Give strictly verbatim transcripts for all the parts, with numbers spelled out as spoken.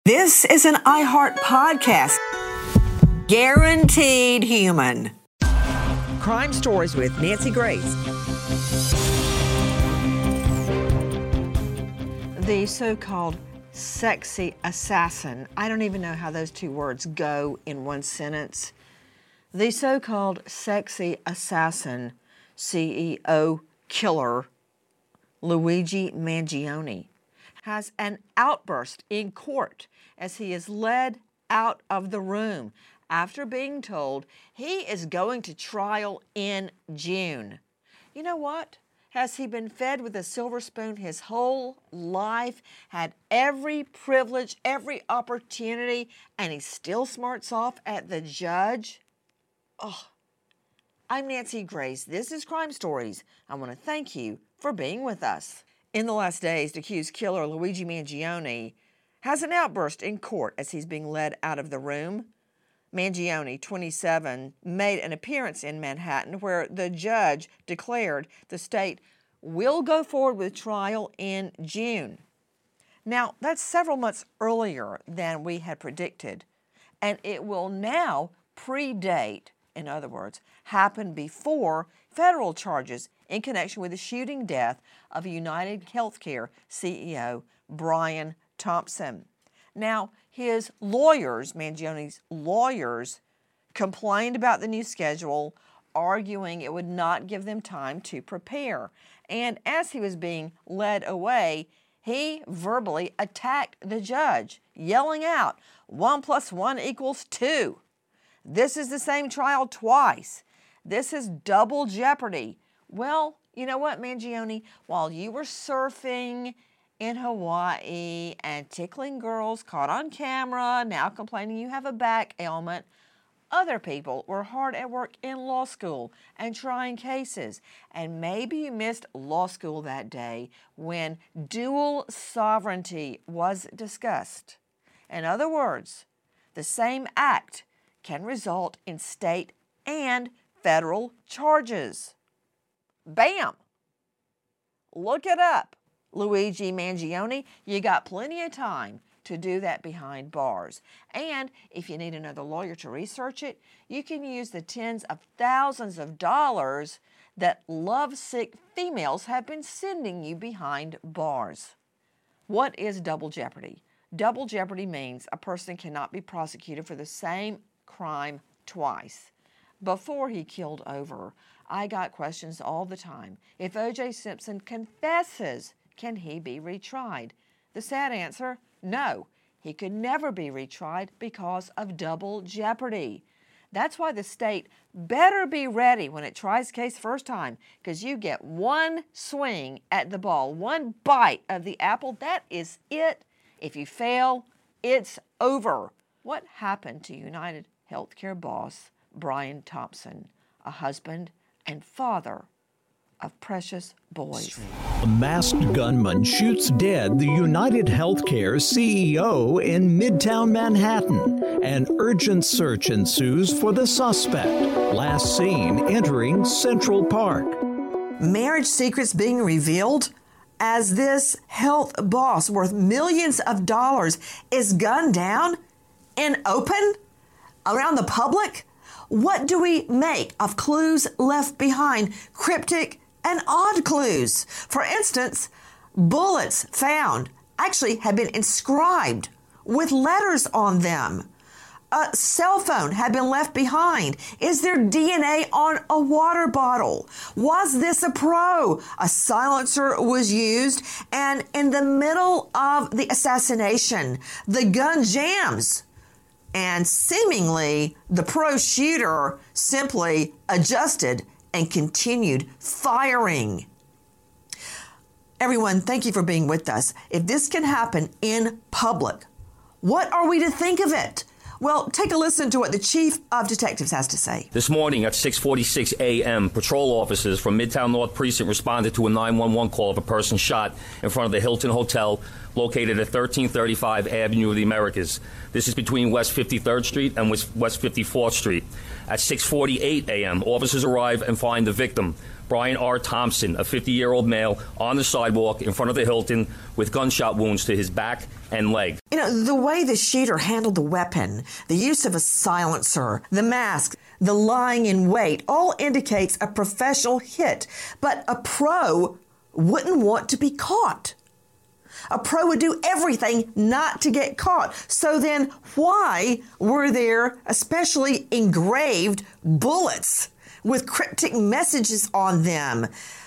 This is an iHeart podcast. Guaranteed human. Crime Stories with Nancy Grace. The so-called sexy assassin. I don't even know how those two words go in one sentence. The so-called sexy assassin, C E O killer, Luigi Mangione, has an outburst in court as he is led out of the room after being told he is going to trial in June. You know what? Has he been fed with a silver spoon his whole life, had every privilege, every opportunity, and he still smarts off at the judge? Oh, I'm Nancy Grace. This is Crime Stories. I want to thank you for being with us. In the last days, the accused killer Luigi Mangione has an outburst in court as he's being led out of the room. Mangione, twenty-seven, made an appearance in Manhattan where the judge declared the state will go forward with trial in June. Now, that's several months earlier than we had predicted, and it will now predate, in other words, happen before federal charges in connection with the shooting death of United Healthcare C E O Brian Thompson. Now, his lawyers, Mangione's lawyers, complained about the new schedule, arguing it would not give them time to prepare. And as he was being led away, he verbally attacked the judge, yelling out, one plus one equals two. This is the same trial twice. This is double jeopardy. Well, you know what, Mangione? While you were surfing in Hawaii and tickling girls caught on camera, now complaining you have a back ailment, other people were hard at work in law school and trying cases. And maybe you missed law school that day when dual sovereignty was discussed. In other words, the same act can result in state and federal charges. Bam! Look it up. Luigi Mangione, you got plenty of time to do that behind bars. And if you need another lawyer to research it, you can use the tens of thousands of dollars that lovesick females have been sending you behind bars. What is double jeopardy? Double jeopardy means a person cannot be prosecuted for the same crime twice. Before he killed over, I got questions all the time. If O J Simpson confesses, can he be retried? The sad answer, no. He could never be retried because of double jeopardy. That's why the state better be ready when it tries case first time, because you get one swing at the ball, one bite of the apple. That is it. If you fail, it's over. What happened to United Healthcare boss Brian Thompson, a husband and father of precious boys? A masked gunman shoots dead the United Healthcare C E O in Midtown Manhattan. An urgent search ensues for the suspect, last seen entering Central Park. Marriage secrets being revealed as this health boss worth millions of dollars is gunned down in open around the public. What do we make of clues left behind, cryptic and odd clues? For instance, bullets found actually had been inscribed with letters on them. A cell phone had been left behind. Is there D N A on a water bottle? Was this a pro? A silencer was used, and in the middle of the assassination, the gun jams. And seemingly, the pro shooter simply adjusted and continued firing. Everyone, thank you for being with us. If this can happen in public, what are we to think of it? Well, take a listen to what the chief of detectives has to say. This morning at six forty-six a.m., patrol officers from Midtown North Precinct responded to a nine one one call of a person shot in front of the Hilton Hotel located at thirteen thirty-five Avenue of the Americas. This is between West fifty-third Street and West fifty-fourth Street. At six forty-eight a.m., officers arrive and find the victim, Brian R. Thompson, a fifty-year-old male, on the sidewalk in front of the Hilton with gunshot wounds to his back and leg. You know, the way the shooter handled the weapon, the use of a silencer, the mask, the lying in wait, all indicates a professional hit. But a pro wouldn't want to be caught. A pro would do everything not to get caught. So then why were there especially engraved bullets with cryptic messages on them?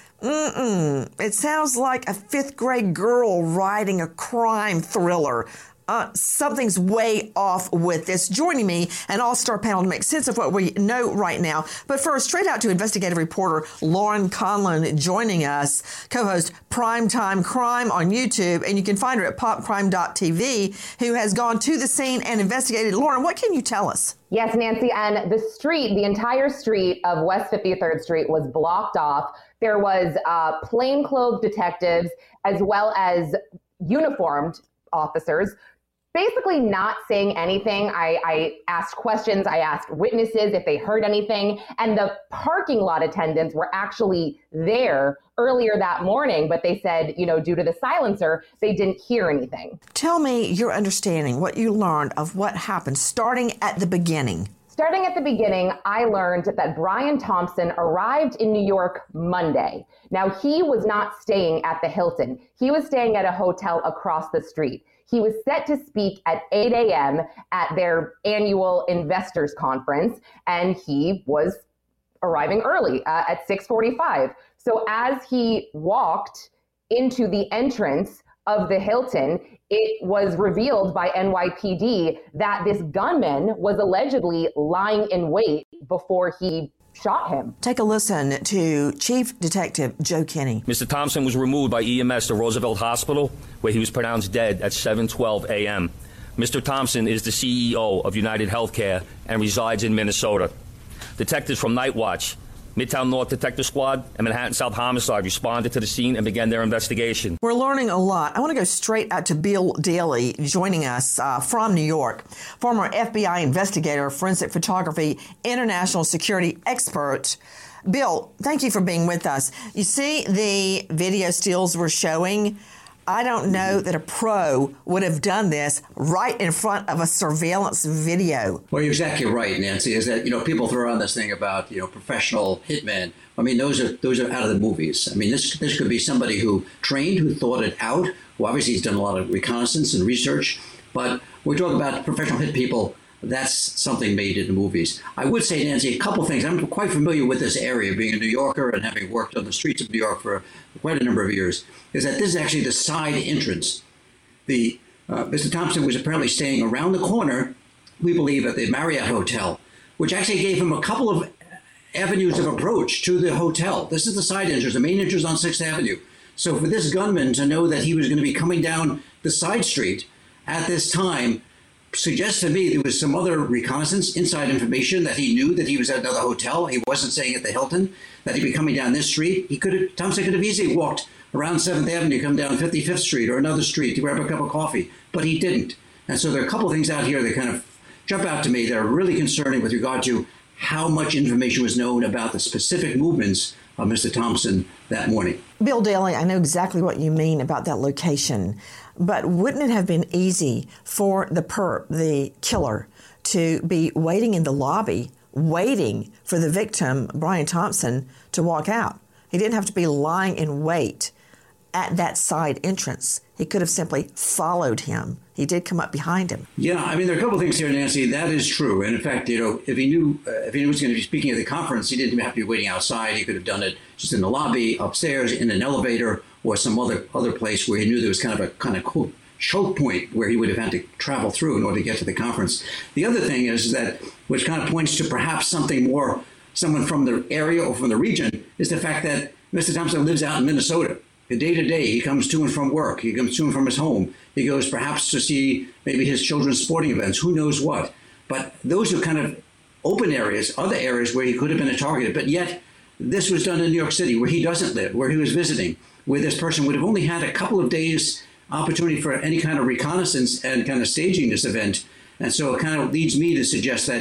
Mm-mm. It sounds like a fifth grade girl writing a crime thriller. Uh, something's way off with this. Joining me, an all-star panel to make sense of what we know right now. But first, straight out to investigative reporter Lauren Conlon joining us, co-host Primetime Crime on YouTube, and you can find her at pop crime dot t v, who has gone to the scene and investigated. Lauren, what can you tell us? Yes, Nancy, and the street, the entire street of West fifty-third Street was blocked off. There was uh, plainclothes detectives as well as uniformed officers basically not saying anything. I, I asked questions. I asked witnesses if they heard anything. And the parking lot attendants were actually there earlier that morning, but they said, you know, due to the silencer, they didn't hear anything. Tell me your understanding, what you learned of what happened, starting at the beginning. Starting at the beginning, I learned that Brian Thompson arrived in New York Monday. Now, he was not staying at the Hilton. He was staying at a hotel across the street. He was set to speak at eight a.m. at their annual investors conference, and he was arriving early uh, at six forty-five. So as he walked into the entrance of the Hilton, it was revealed by N Y P D that this gunman was allegedly lying in wait before he shot him. Take a listen to Chief Detective Joe Kinney. Mister Thompson was removed by E M S to Roosevelt Hospital, where he was pronounced dead at seven twelve a.m. Mister Thompson is the C E O of United Healthcare and resides in Minnesota. Detectives from Night Watch, Midtown North Detective Squad, and Manhattan South Homicide responded to the scene and began their investigation. We're learning a lot. I want to go straight out to Bill Daly joining us uh, from New York, former F B I investigator, forensic photography, international security expert. Bill, thank you for being with us. You see the video stills we're showing? I don't know that a pro would have done this right in front of a surveillance video. Well, you're exactly right, Nancy, is that, you know, people throw around this thing about, you know, professional hitmen. I mean, those are those are out of the movies. I mean, this this could be somebody who trained, who thought it out, who obviously has done a lot of reconnaissance and research. But we're talking about professional hit people. That's something made in the movies. I would say, Nancy, a couple things. I'm quite familiar with this area, being a New Yorker and having worked on the streets of New York for quite a number of years, is that this is actually the side entrance. The uh, Mister Thompson was apparently staying around the corner, we believe, at the Marriott Hotel, which actually gave him a couple of avenues of approach to the hotel. This is the side entrance. The main entrance on sixth Avenue. So for this gunman to know that he was going to be coming down the side street at this time suggests to me there was some other reconnaissance, inside information, that he knew that he was at another hotel. He wasn't staying at the Hilton, that he'd be coming down this street. He could have, Thompson could have easily walked around seventh Avenue, come down fifty-fifth Street or another street to grab a cup of coffee, but he didn't. And so there are a couple of things out here that kind of jump out to me that are really concerning with regard to how much information was known about the specific movements of Mister Thompson that morning. Bill Daly, I know exactly what you mean about that location, but wouldn't it have been easy for the perp, the killer, to be waiting in the lobby, waiting for the victim, Brian Thompson, to walk out? He didn't have to be lying in wait at that side entrance. He could have simply followed him. He did come up behind him. Yeah, I mean, there are a couple of things here, Nancy. That is true. And in fact, you know, if he knew uh, if he knew he was going to be speaking at the conference, he didn't even have to be waiting outside. He could have done it just in the lobby, upstairs, in an elevator, or some other other place where he knew there was kind of a kind of cool choke point where he would have had to travel through in order to get to the conference. The other thing is that, which kind of points to perhaps something more, someone from the area or from the region, is the fact that Mister Thompson lives out in Minnesota. Day to day, he comes to and from work. He comes to and from his home. He goes perhaps to see maybe his children's sporting events, who knows what. But those are kind of open areas, other areas where he could have been a target. But yet, this was done in New York City, where he doesn't live, where he was visiting, where this person would have only had a couple of days opportunity for any kind of reconnaissance and kind of staging this event. And so it kind of leads me to suggest that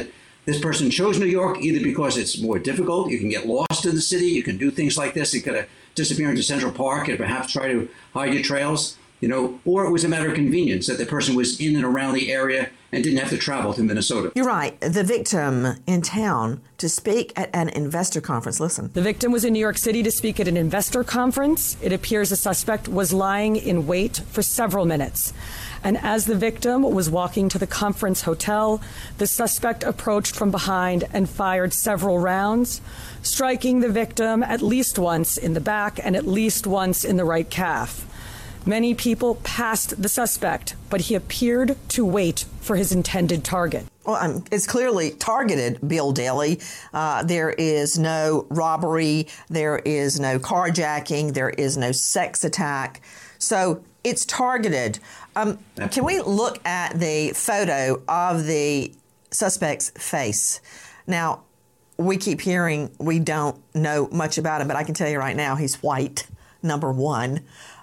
this person chose New York either because it's more difficult, you can get lost in the city, you can do things like this, you could uh, disappear into Central Park and perhaps try to hide your trails, you know, or it was a matter of convenience that the person was in and around the area and didn't have to travel to Minnesota. You're right. The victim in town to speak at an investor conference. Listen. The victim was in New York City to speak at an investor conference. It appears the suspect was lying in wait for several minutes. And as the victim was walking to the conference hotel, the suspect approached from behind and fired several rounds, striking the victim at least once in the back and at least once in the right calf. Many people passed the suspect, but he appeared to wait for his intended target. Well, um, it's clearly targeted, Bill Daley. Uh, there is no robbery. There is no carjacking. There is no sex attack. So it's targeted. Um, can we look at the photo of the suspect's face? Now, we keep hearing we don't know much about him, but I can tell you right now he's white, number one.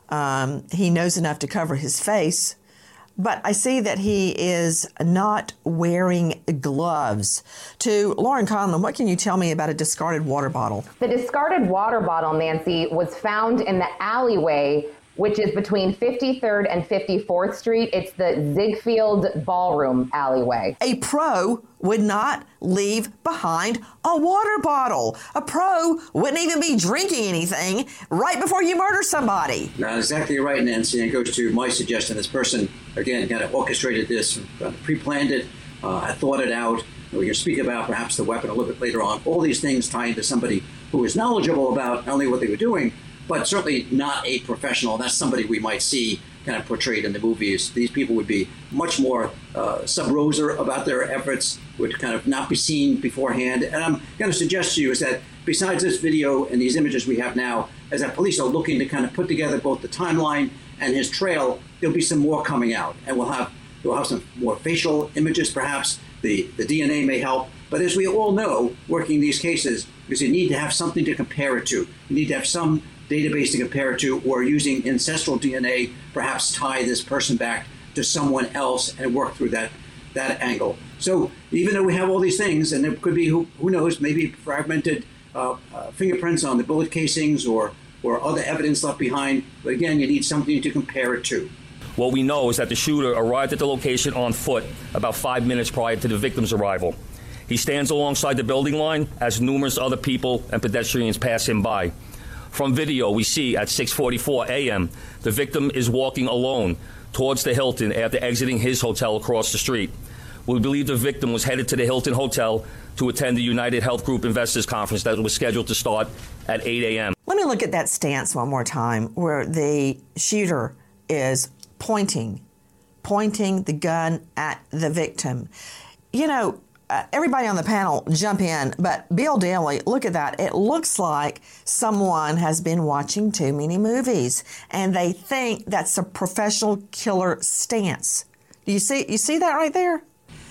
Um, he knows enough to cover his face, but I see that he is not wearing gloves. To Lauren Conlon, what can you tell me about a discarded water bottle? The discarded water bottle, Nancy, was found in the alleyway, which is between fifty-third and fifty-fourth Street. It's the Ziegfeld Ballroom alleyway. A pro would not leave behind a water bottle. A pro wouldn't even be drinking anything right before you murder somebody. Now, exactly right, Nancy. And it goes to my suggestion. This person, again, kind of orchestrated this, uh, pre-planned it, uh, thought it out. We can speak about perhaps the weapon a little bit later on. All these things tie into somebody who is knowledgeable about not only what they were doing, but certainly not a professional. That's somebody we might see kind of portrayed in the movies. These people would be much more uh, sub rosa about their efforts, would kind of not be seen beforehand. And I'm going to suggest to you is that besides this video and these images we have now, as that police are looking to kind of put together both the timeline and his trail, there'll be some more coming out. And we'll have we'll have some more facial images perhaps. The, the D N A may help. But as we all know, working these cases, is you need to have something to compare it to. You need to have some database to compare it to, or using ancestral D N A, perhaps tie this person back to someone else and work through that that angle. So even though we have all these things, and there could be, who, who knows, maybe fragmented uh, uh, fingerprints on the bullet casings or, or other evidence left behind, but again, you need something to compare it to. What we know is that the shooter arrived at the location on foot about five minutes prior to the victim's arrival. He stands alongside the building line as numerous other people and pedestrians pass him by. From video, we see at six forty-four a.m., the victim is walking alone towards the Hilton after exiting his hotel across the street. We believe the victim was headed to the Hilton Hotel to attend the United Health Group Investors Conference that was scheduled to start at eight a.m. Let me look at that stance one more time where the shooter is pointing, pointing the gun at the victim. You know, Uh, everybody on the panel jump in, but Bill Daley, look at that. It looks like someone has been watching too many movies, and they think that's a professional killer stance. Do you see? You see that right there?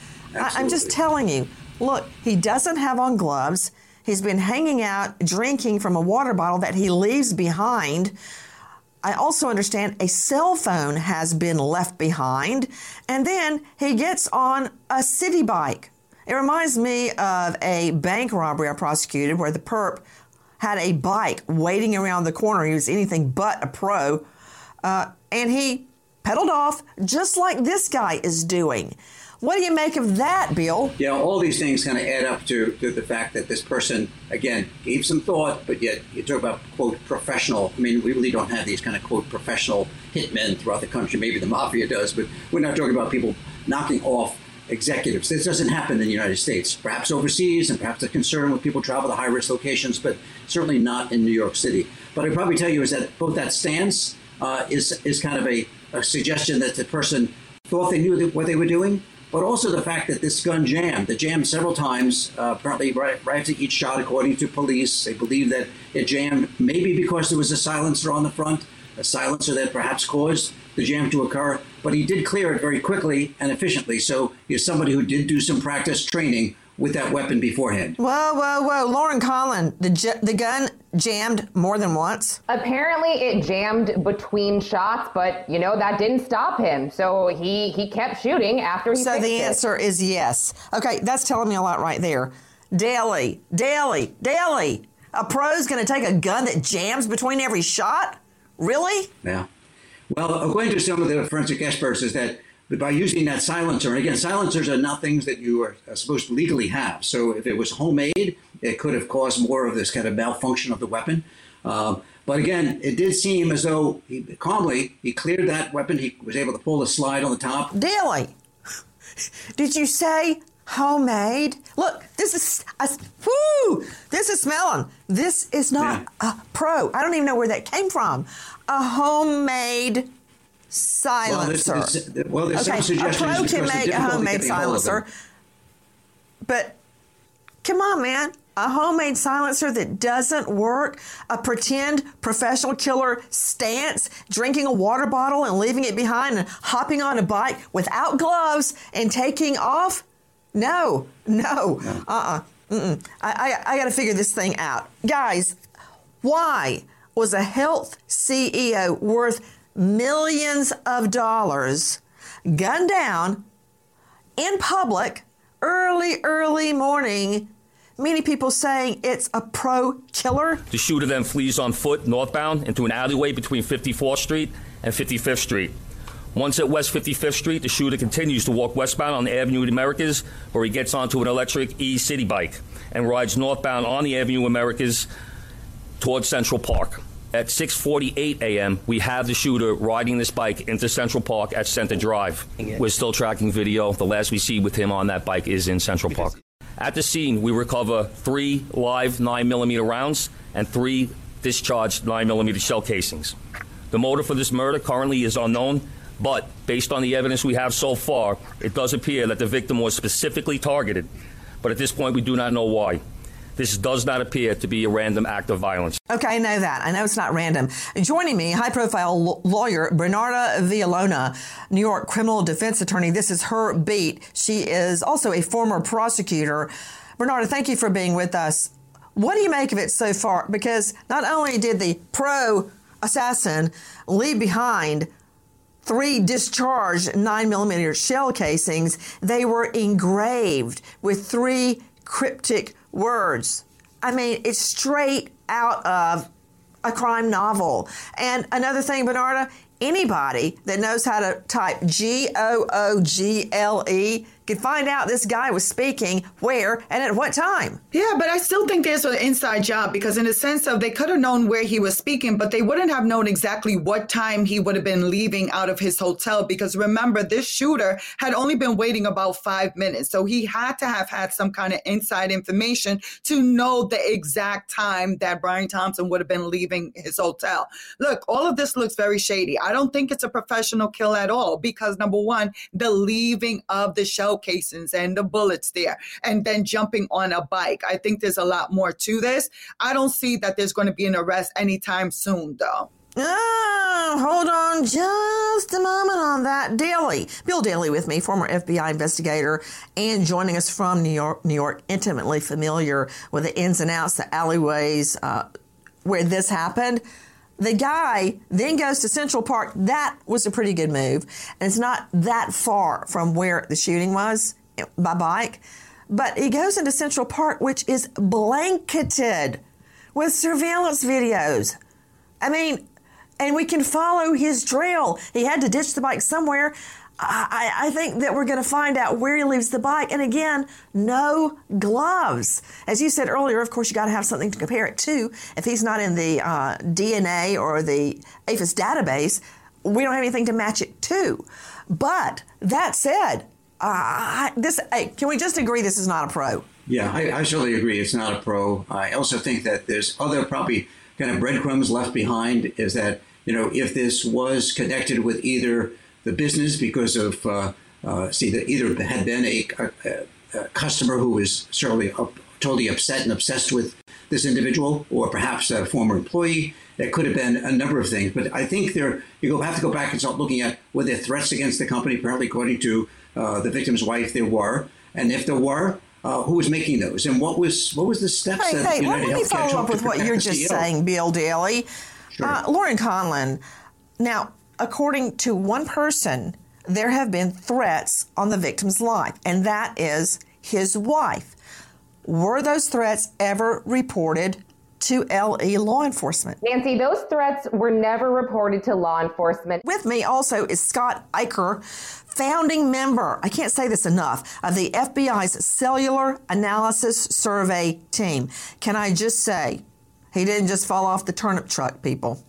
I, I'm just telling you. Look, he doesn't have on gloves. He's been hanging out, drinking from a water bottle that he leaves behind. I also understand a cell phone has been left behind, and then he gets on a city bike. It reminds me of a bank robbery I prosecuted where the perp had a bike waiting around the corner. He was anything but a pro. Uh, and he pedaled off just like this guy is doing. What do you make of that, Bill? Yeah, all these things kind of add up to, to the fact that this person, again, gave some thought, but yet you talk about, quote, professional. I mean, we really don't have these kind of, quote, professional hitmen throughout the country. Maybe the mafia does, but we're not talking about people knocking off executives. This doesn't happen in the United States, perhaps overseas, and perhaps a concern when people travel to high-risk locations, but certainly not in New York City. But I'd probably tell you is that both that stance uh, is is kind of a, a suggestion that the person thought they knew what they were doing, but also the fact that this gun jammed. It jammed several times, uh, apparently right, right after each shot, according to police. They believe that it jammed maybe because there was a silencer on the front, a silencer that perhaps caused the jam to occur, but he did clear it very quickly and efficiently. So he's somebody who did do some practice training with that weapon beforehand. Whoa, whoa, whoa. Lauren Collin, the, j- the gun jammed more than once? Apparently it jammed between shots, but, you know, that didn't stop him. So he, he kept shooting after he So fixed the it. answer is yes. Okay, that's telling me a lot right there. Daly, Daly, Daly. A pro's going to take a gun that jams between every shot? Really? Yeah. Well, according to some of the forensic experts, is that by using that silencer, and again, silencers are not things that you are supposed to legally have. So if it was homemade, it could have caused more of this kind of malfunction of the weapon. Uh, but again, it did seem as though he calmly, he cleared that weapon. He was able to pull the slide on the top. Daly, did you say homemade? Look, this is, a, whoo, this is smelling. This is not Yeah. a pro. I don't even know where that came from. A homemade silencer. Well, this, this, well there's okay, some a suggestions pro because can of make a difficulty homemade getting hold of them. silencer. But come on, man. A homemade silencer that doesn't work, a pretend professional killer stance, drinking a water bottle and leaving it behind and hopping on a bike without gloves and taking off? No, no, no. uh-uh. Mm-mm. I, I, I got to figure this thing out. Guys, why was a health C E O worth millions of dollars gunned down in public early, early morning? Many people saying it's a pro killer. The shooter then flees on foot northbound into an alleyway between fifty-fourth Street and fifty-fifth Street. Once at West fifty-fifth Street, the shooter continues to walk westbound on the Avenue of the Americas, where he gets onto an electric E-City bike and rides northbound on the Avenue of Americas towards Central Park. At six forty-eight a.m., we have the shooter riding this bike into Central Park at Center Drive. We're still tracking video. The last we see with him on that bike is in Central Park. At the scene, we recover three live nine millimeter rounds and three discharged nine millimeter shell casings. The motive for this murder currently is unknown, but based on the evidence we have so far, it does appear that the victim was specifically targeted. But at this point, we do not know why. This does not appear to be a random act of violence. Okay, I know that. I know it's not random. Joining me, high-profile lawyer Bernarda Villalona, New York criminal defense attorney. This is her beat. She is also a former prosecutor. Bernarda, thank you for being with us. What do you make of it so far? Because not only did the pro assassin leave behind three discharged nine millimeter shell casings, they were engraved with three cryptic words. I mean, it's straight out of a crime novel. And another thing, Bernarda, anybody that knows how to type G O O G L E could find out this guy was speaking where and at what time. Yeah, but I still think there's an inside job because in the sense of they could have known where he was speaking, but they wouldn't have known exactly what time he would have been leaving out of his hotel. Because remember, this shooter had only been waiting about five minutes. So he had to have had some kind of inside information to know the exact time that Brian Thompson would have been leaving his hotel. Look, all of this looks very shady. I don't think it's a professional kill at all because, number one, the leaving of the shell casings and the bullets there and then jumping on a bike. I think there's a lot more to this. I don't see that there's going to be an arrest anytime soon, though. Oh, hold on just a moment on that. Daly, Bill Daly with me, former F B I investigator and joining us from New York, New York, intimately familiar with the ins and outs, the alleyways uh, where this happened. The guy then goes to Central Park. That was a pretty good move. And it's not that far from where the shooting was by bike. But he goes into Central Park, which is blanketed with surveillance videos. I mean, and we can follow his trail. He had to ditch the bike somewhere. I, I think that we're going to find out where he leaves the bike. And again, no gloves. As you said earlier, of course, you got to have something to compare it to. If he's not in the uh, D N A or the A F I S database, we don't have anything to match it to. But that said, uh, this hey, can we just agree this is not a pro? Yeah, I, I certainly agree. It's not a pro. I also think that there's other probably kind of breadcrumbs left behind is that, you know, if this was connected with either the business because of, uh, uh, see, that either had been a, a, a customer who was certainly up, totally upset and obsessed with this individual, or perhaps a former employee. It could have been a number of things. But I think there you go have to go back and start looking at were there threats against the company. Apparently, according to uh, the victim's wife, there were. And if there were, uh, who was making those, and what was what was the steps Hey, that hey, United let me Healthcare follow took up to with what protect you're the just C E O? saying, Bill Daly. Sure. Uh, Lauren Conlon, now, according to one person, there have been threats on the victim's life, and that is his wife. Were those threats ever reported to L E law enforcement? Nancy, those threats were never reported to law enforcement. With me also is Scott Eicher, founding member, I can't say this enough, of the F B I's Cellular Analysis Survey team. Can I just say, he didn't just fall off the turnip truck, people.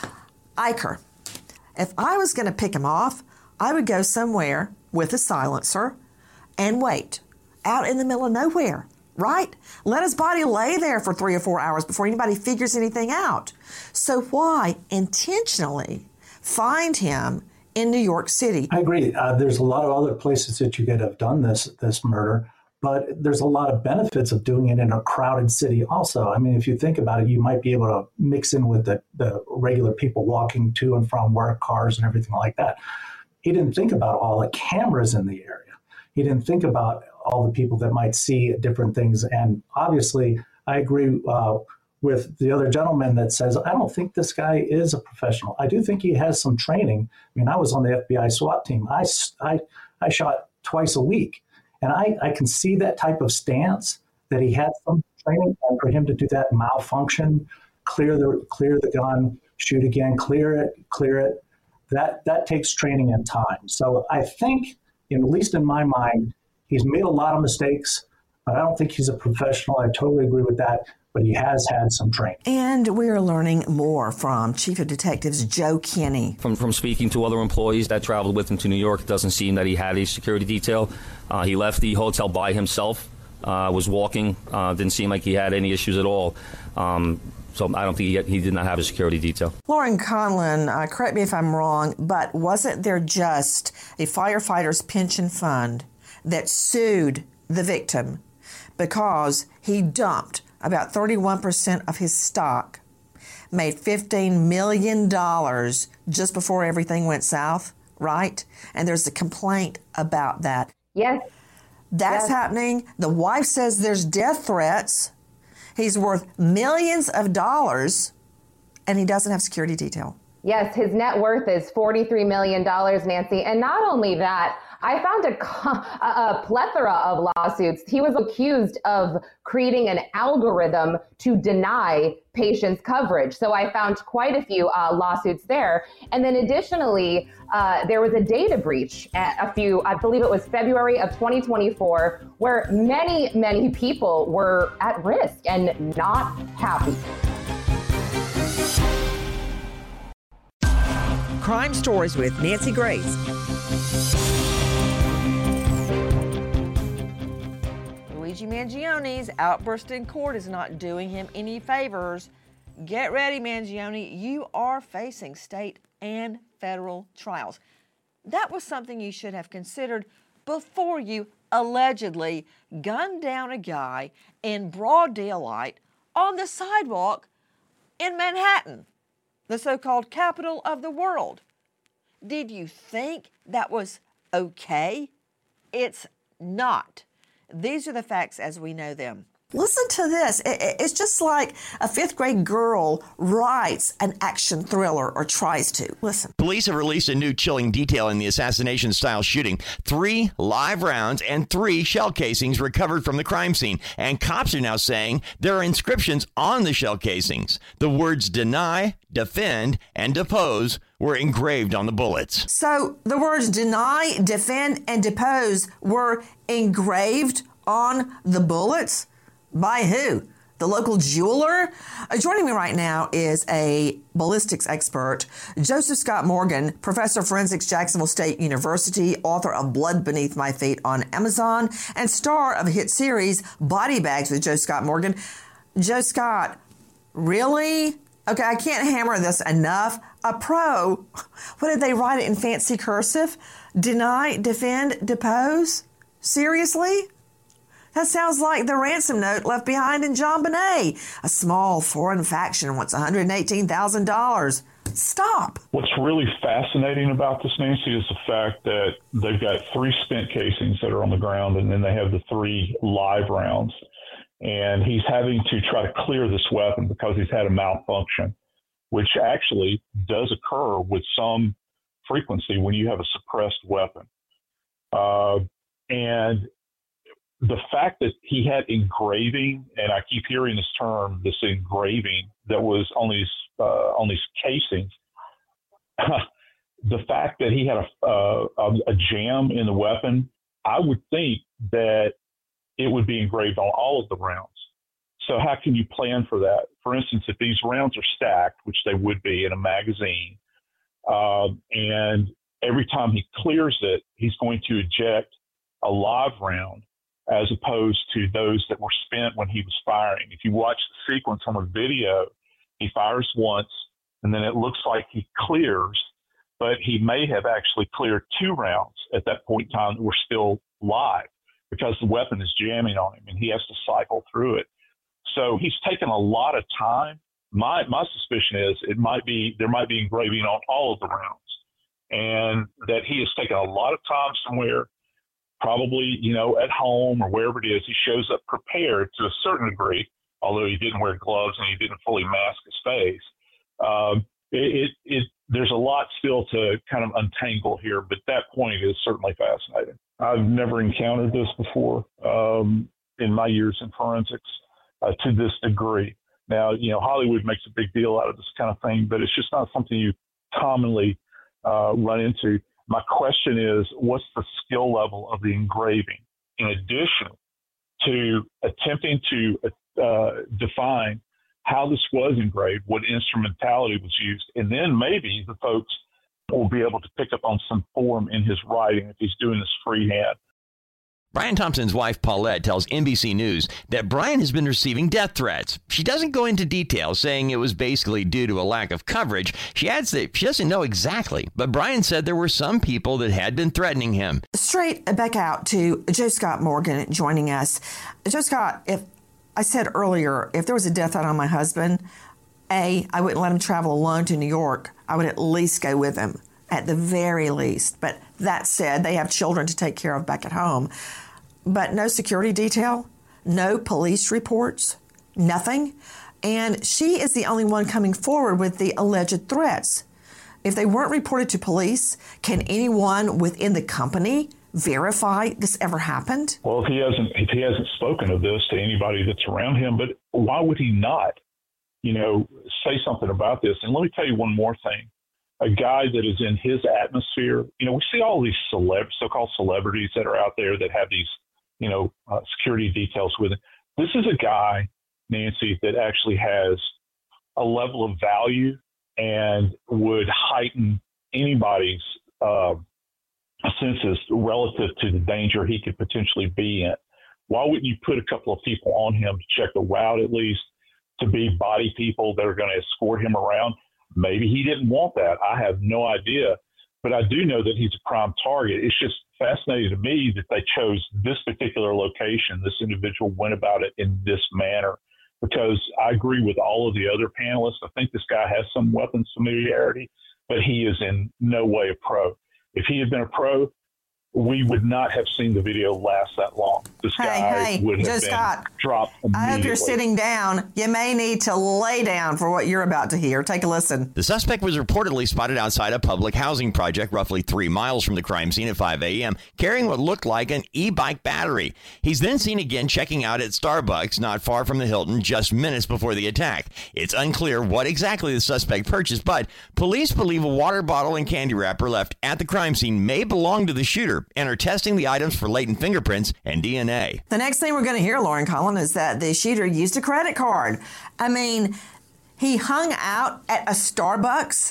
Eicher, if I was going to pick him off, I would go somewhere with a silencer and wait out in the middle of nowhere, right? Let his body lay there for three or four hours before anybody figures anything out. So why intentionally find him in New York City? I agree. Uh, there's a lot of other places that you could have done this this murder, but there's a lot of benefits of doing it in a crowded city also. I mean, if you think about it, you might be able to mix in with the, the regular people walking to and from work, cars and everything like that. He didn't think about all the cameras in the area. He didn't think about all the people that might see different things. And obviously, I agree uh, with the other gentleman that says, I don't think this guy is a professional. I do think he has some training. I mean, I was on the F B I SWAT team. I, I, I shot twice a week. And I, I can see that type of stance, that he had some training. And for him to do that malfunction, clear the clear the gun, shoot again, clear it, clear it, that, that takes training and time. So I think, at least in my mind, he's made a lot of mistakes, but I don't think he's a professional. I totally agree with that, but he has had some training. And we're learning more from Chief of Detectives Joe Kinney. From from speaking to other employees that traveled with him to New York, it doesn't seem that he had a security detail. Uh, he left the hotel by himself, uh, was walking, uh, didn't seem like he had any issues at all. Um, so I don't think he, he did not have a security detail. Lauren Conlon, uh, correct me if I'm wrong, but wasn't there just a firefighter's pension fund that sued the victim because he dumped about thirty-one percent of his stock, made fifteen million dollars just before everything went south, right? And there's a complaint about that. Yes. That's yes. happening. The wife says there's death threats. He's worth millions of dollars, and he doesn't have security detail. Yes, his net worth is forty-three million dollars, Nancy. And not only that, I found a, a plethora of lawsuits. He was accused of creating an algorithm to deny patients coverage. So I found quite a few uh, lawsuits there. And then additionally, uh, there was a data breach at a few, I believe it was February of twenty twenty-four, where many, many people were at risk and not happy. Crime Stories with Nancy Grace. Luigi Mangione's outburst in court is not doing him any favors. Get ready, Mangione. You are facing state and federal trials. That was something you should have considered before you allegedly gunned down a guy in broad daylight on the sidewalk in Manhattan, the so-called capital of the world. Did you think that was okay? It's not. These are the facts as we know them. Listen to this. It's just like a fifth grade girl writes an action thriller or tries to. Listen. Police have released a new chilling detail in the assassination-style shooting. Three live rounds and three shell casings recovered from the crime scene. And cops are now saying there are inscriptions on the shell casings. The words deny, defend, and depose were engraved on the bullets. So the words deny, defend, and depose were engraved on the bullets? By who? The local jeweler? Uh, joining me right now is a ballistics expert, Joseph Scott Morgan, professor of forensics, Jacksonville State University, author of Blood Beneath My Feet on Amazon, and star of the hit series Body Bags with Joe Scott Morgan. Joe Scott, really? Okay, I can't hammer this enough. A pro, what did they write it in fancy cursive? Deny, defend, depose? Seriously? That sounds like the ransom note left behind in JonBenet. A small foreign faction wants one hundred eighteen thousand dollars. stop. What's really fascinating about this, Nancy, is the fact that they've got three spent casings that are on the ground, and then they have the three live rounds. And he's having to try to clear this weapon because he's had a malfunction, which actually does occur with some frequency when you have a suppressed weapon. Uh, and the fact that he had engraving, and I keep hearing this term, this engraving that was on these uh, on these casings, the fact that he had a, uh, a jam in the weapon, I would think that it would be engraved on all of the rounds. So how can you plan for that? For instance, if these rounds are stacked, which they would be in a magazine, uh, and every time he clears it, he's going to eject a live round as opposed to those that were spent when he was firing. If you watch the sequence on the video, he fires once, and then it looks like he clears, but he may have actually cleared two rounds at that point in time that were still live because the weapon is jamming on him, and he has to cycle through it. So he's taken a lot of time. My my suspicion is it might be there might be engraving on all of the rounds, and that he has taken a lot of time somewhere, probably, you know, at home or wherever it is. He shows up prepared to a certain degree, although he didn't wear gloves and he didn't fully mask his face. Um, it, it, it there's a lot still to kind of untangle here, but that point is certainly fascinating. I've never encountered this before um, in my years in forensics uh, to this degree. Now, you know, Hollywood makes a big deal out of this kind of thing, but it's just not something you commonly uh, run into. My question is, what's the skill level of the engraving in addition to attempting to uh, define how this was engraved, what instrumentality was used, and then maybe the folks will be able to pick up on some form in his writing if he's doing this freehand. Brian Thompson's wife, Paulette, tells N B C News that Brian has been receiving death threats. She doesn't go into detail, saying it was basically due to a lack of coverage. She adds that she doesn't know exactly, but Brian said there were some people that had been threatening him. Straight back out to Joe Scott Morgan joining us. Joe Scott, if I said earlier, if there was a death threat on my husband, A, I wouldn't let him travel alone to New York. I would at least go with him, at the very least. But that said, they have children to take care of back at home. But no security detail, no police reports, nothing. And she is the only one coming forward with the alleged threats. If they weren't reported to police, can anyone within the company verify this ever happened? Well, if he hasn't, if he hasn't spoken of this to anybody that's around him, but why would he not, you know, say something about this? And let me tell you one more thing. A guy that is in his atmosphere, you know, we see all these celeb, so-called celebrities that are out there that have these, you know, uh, security details with it. This is a guy, Nancy, that actually has a level of value and would heighten anybody's uh, senses relative to the danger he could potentially be in. Why wouldn't you put a couple of people on him to check the route, at least, to be body people that are going to escort him around? Maybe he didn't want that. I have no idea. But I do know that he's a prime target. It's just fascinating to me that they chose this particular location. This individual went about it in this manner, because I agree with all of the other panelists. I think this guy has some weapons familiarity, but he is in no way a pro. If he had been a pro, we would not have seen the video last that long. This hey, guy hey, would have Joe been Scott, dropped immediately. I hope you're sitting down. You may need to lay down for what you're about to hear. Take a listen. The suspect was reportedly spotted outside a public housing project roughly three miles from the crime scene at five a.m., carrying what looked like an e-bike battery. He's then seen again checking out at Starbucks not far from the Hilton just minutes before the attack. It's unclear what exactly the suspect purchased, but police believe a water bottle and candy wrapper left at the crime scene may belong to the shooter and are testing the items for latent fingerprints and D N A. The next thing we're going to hear, Lauren Cullen, is that the shooter used a credit card. I mean, he hung out at a Starbucks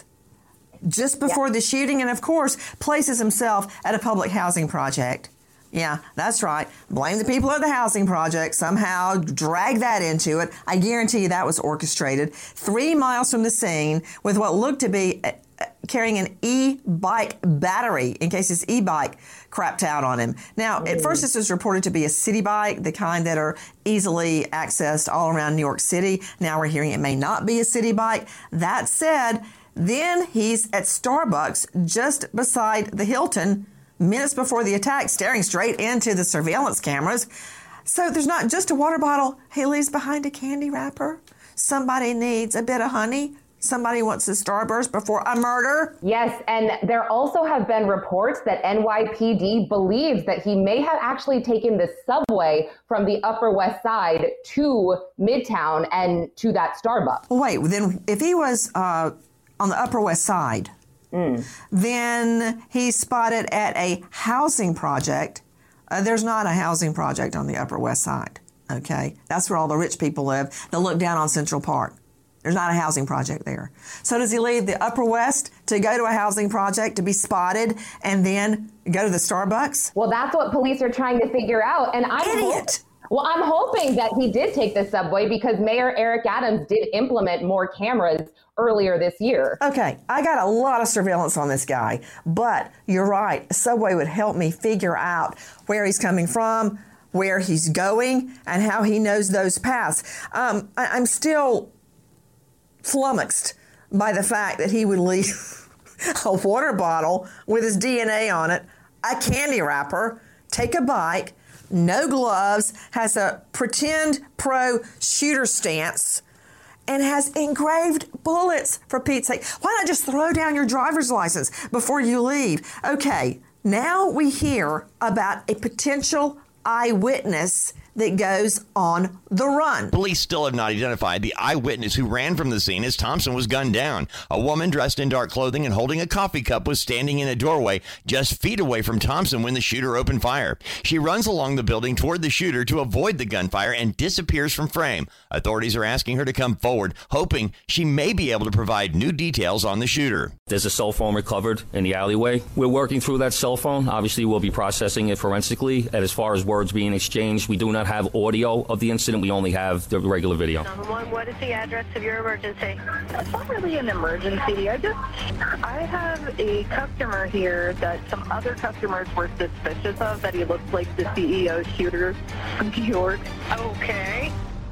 just before yeah. the shooting, and of course, places himself at a public housing project. Yeah, that's right. Blame the people at the housing project. Somehow drag that into it. I guarantee you that was orchestrated. Three miles from the scene with what looked to be uh, carrying an e-bike battery in case his e-bike crapped out on him. Now, at first this was reported to be a city bike, the kind that are easily accessed all around New York City. Now we're hearing it may not be a city bike. That said, Then he's at Starbucks just beside the Hilton minutes before the attack, staring straight into the surveillance cameras. So there's not just a water bottle. He leaves behind a candy wrapper. Somebody needs a bit of honey. Somebody wants a Starburst before a murder. Yes, and there also have been reports that N Y P D believes that he may have actually taken the subway from the Upper West Side to Midtown and to that Starbucks. Wait, then if he was uh, on the Upper West Side, mm. then he's spotted at a housing project. Uh, there's not a housing project on the Upper West Side, okay? That's where all the rich people live. They look down on Central Park. There's not a housing project there. So does he leave the Upper West to go to a housing project to be spotted and then go to the Starbucks? Well, that's what police are trying to figure out. And I'm Idiot! Hope- well, I'm hoping that he did take the subway because Mayor Eric Adams did implement more cameras earlier this year. Okay, I got a lot of surveillance on this guy, but you're right. A subway would help me figure out where he's coming from, where he's going, and how he knows those paths. Um, I- I'm still flummoxed by the fact that he would leave a water bottle with his D N A on it, a candy wrapper, take a bike, no gloves, has a pretend pro shooter stance, and has engraved bullets, for Pete's sake. Why not just throw down your driver's license before you leave? Okay, now we hear about a potential eyewitness that goes on the run. Police still have not identified the eyewitness who ran from the scene as Thompson was gunned down. A woman dressed in dark clothing and holding a coffee cup was standing in a doorway just feet away from Thompson when the shooter opened fire. She runs along the building toward the shooter to avoid the gunfire and disappears from frame. Authorities are asking her to come forward, hoping she may be able to provide new details on the shooter. There's a cell phone recovered in the alleyway. We're working through that cell phone. Obviously, we'll be processing it forensically. And as far as words being exchanged, we do not have audio of the incident. We only have the regular video. What is the address of your emergency? It's not really an emergency. I just, I have a customer here that some other customers were suspicious of, that he looks like the C E O shooter from New York. Okay.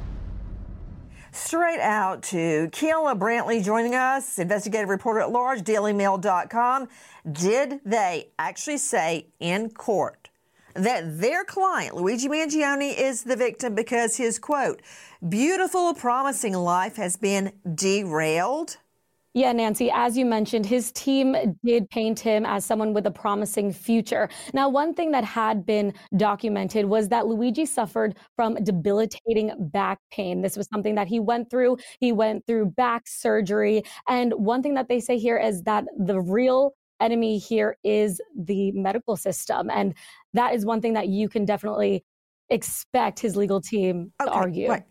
Straight out to Keila Brantley joining us, investigative reporter at large, daily mail dot com. Did they actually say in court that their client, Luigi Mangione, is the victim because his, quote, beautiful, promising life has been derailed? Yeah, Nancy, as you mentioned, his team did paint him as someone with a promising future. Now, one thing that had been documented was that Luigi suffered from debilitating back pain. This was something that he went through. He went through back surgery. And one thing that they say here is that the real enemy here is the medical system. And that is one thing that you can definitely expect his legal team to okay, argue. Wait.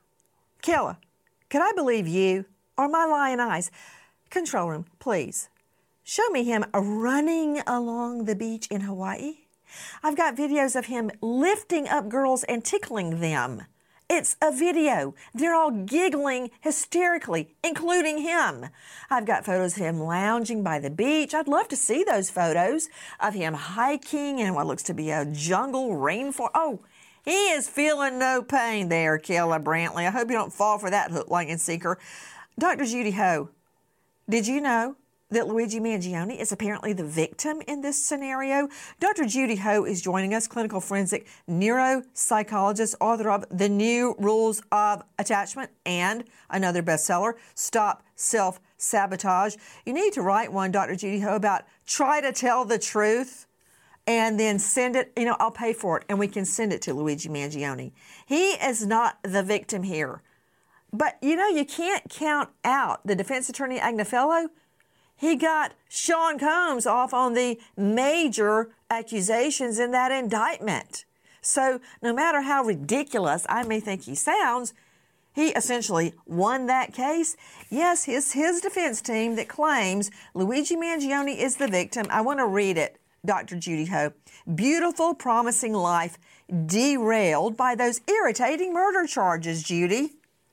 Keila, could I believe you or my lying eyes? Control room, please. Show me him running along the beach in Hawaii. I've got videos of him lifting up girls and tickling them. It's a video. They're all giggling hysterically, including him. I've got photos of him lounging by the beach. I'd love to see those photos of him hiking in what looks to be a jungle rainforest. Oh, he is feeling no pain there, Keila Brantley. I hope you don't fall for that hook, line, and sinker. Doctor Judy Ho, did you know that Luigi Mangione is apparently the victim in this scenario? Doctor Judy Ho is joining us, clinical forensic neuropsychologist, author of The New Rules of Attachment and another bestseller, Stop Self-Sabotage. You need to write one, Doctor Judy Ho, about try to tell the truth and then send it. You know, I'll pay for it and we can send it to Luigi Mangione. He is not the victim here. But, you know, you can't count out the defense attorney Agnefello. He got Sean Combs off on the major accusations in that indictment. So no matter how ridiculous I may think he sounds, he essentially won that case. Yes, it's his defense team that claims Luigi Mangione is the victim. I want to read it, Doctor Judy Ho. Beautiful, promising life derailed by those irritating murder charges, Judy.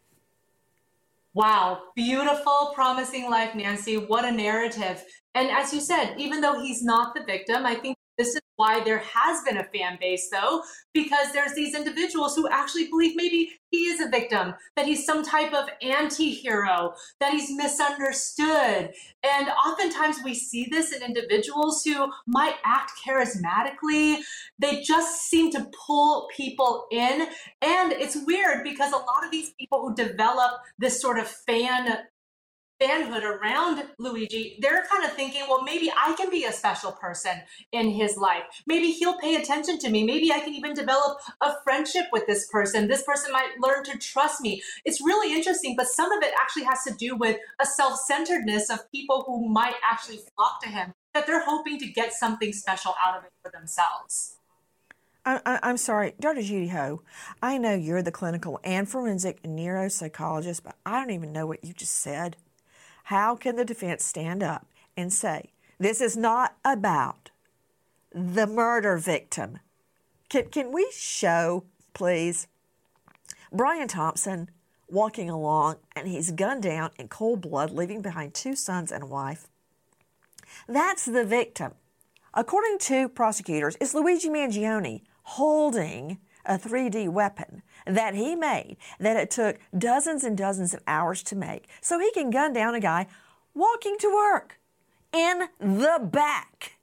Wow, beautiful, promising life, Nancy. What a narrative. And as you said, even though he's not the victim, I think This is why there has been a fan base, though, because there's these individuals who actually believe maybe he is a victim, that he's some type of anti-hero, that he's misunderstood. And oftentimes we see this in individuals who might act charismatically. They just seem to pull people in. And it's weird because a lot of these people who develop this sort of fan fanhood around Luigi, they're kind of thinking, well, maybe I can be a special person in his life. Maybe he'll pay attention to me. Maybe I can even develop a friendship with this person. This person might learn to trust me. It's really interesting, but some of it actually has to do with a self-centeredness of people who might actually flock to him, that they're hoping to get something special out of it for themselves. I, I, I'm sorry, Doctor Judy Ho, I know you're the clinical and forensic neuropsychologist, but I don't even know what you just said. How can the defense stand up and say, this is not about the murder victim? Can, can we show, please, Brian Thompson walking along and he's gunned down in cold blood, leaving behind two sons and a wife? That's the victim. According to prosecutors, it's Luigi Mangione holding a three D weapon that he made, that it took dozens and dozens of hours to make, so he can gun down a guy walking to work in the back.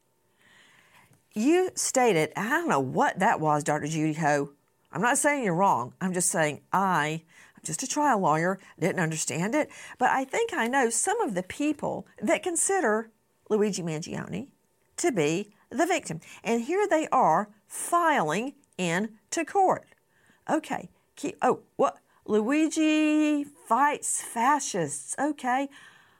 You stated, I don't know what that was, Doctor Judy Ho. I'm not saying you're wrong. I'm just saying I, I'm just a trial lawyer, didn't understand it, but I think I know some of the people that consider Luigi Mangione to be the victim. And here they are filing into court. Okay. Keep, oh, what? Luigi fights fascists. Okay.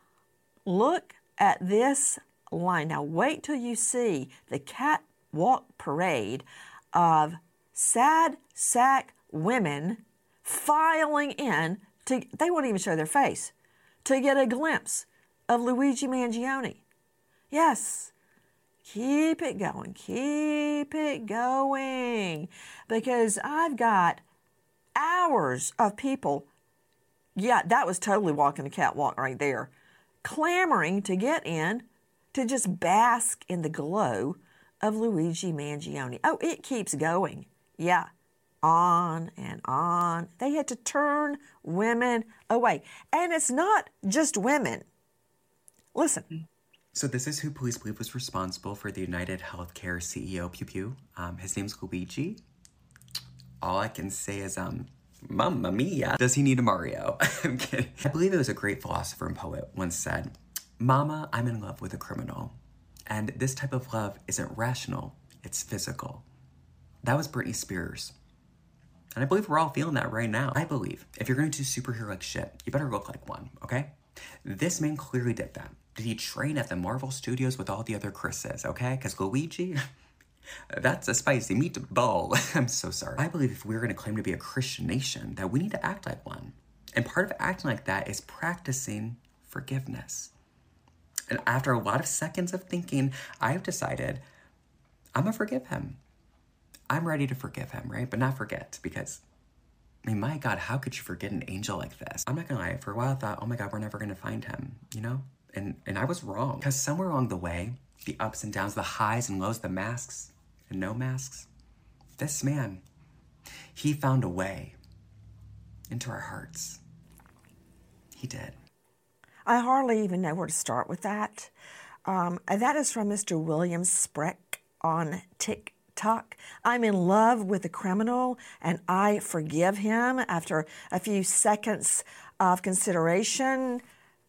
Look at this line. Now, wait till you see the catwalk parade of sad sack women filing in to, they won't even show their face, to get a glimpse of Luigi Mangione. Yes. Keep it going. Keep it going. Because I've got hours of people, yeah, that was totally walking the catwalk right there, clamoring to get in to just bask in the glow of Luigi Mangione. Oh, it keeps going. Yeah, on and on. They had to turn women away. And it's not just women. Listen. So this is who police believe was responsible for the United Healthcare C E O, Pew Pew. Um, his name's Luigi. All I can say is, um, Mamma mia. Does he need a Mario? I'm kidding. I believe it was a great philosopher and poet once said, Mama, I'm in love with a criminal. And this type of love isn't rational, it's physical. That was Britney Spears. And I believe we're all feeling that right now. I believe if you're gonna do superhero-like shit, you better look like one, okay? This man clearly did that. Did he train at the Marvel Studios with all the other Chris's, okay? Because Luigi, that's a spicy meatball. I'm so sorry. I believe if we're going to claim to be a Christian nation, that we need to act like one. And part of acting like that is practicing forgiveness. And after a lot of seconds of thinking, I've decided I'm going to forgive him. I'm ready to forgive him, right? But not forget, because, I mean, my God, how could you forget an angel like this? I'm not going to lie. For a while, I thought, oh my God, we're never going to find him, you know? And and I was wrong. Because somewhere along the way, the ups and downs, the highs and lows, the masks and no masks, this man, he found a way into our hearts. He did. I hardly even know where to start with that. Um, that is from Mister William Spreck on TikTok. I'm in love with the criminal and I forgive him after a few seconds of consideration.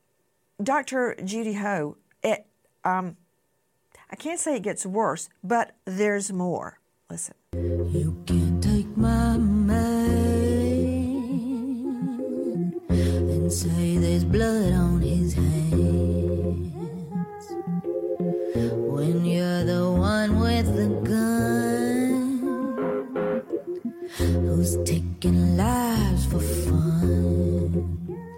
Doctor Judy Ho, it, um, I can't say it gets worse, but there's more. Listen. You can't take my man and say there's blood on his hands when you're the one with the gun who's taking lives for fun.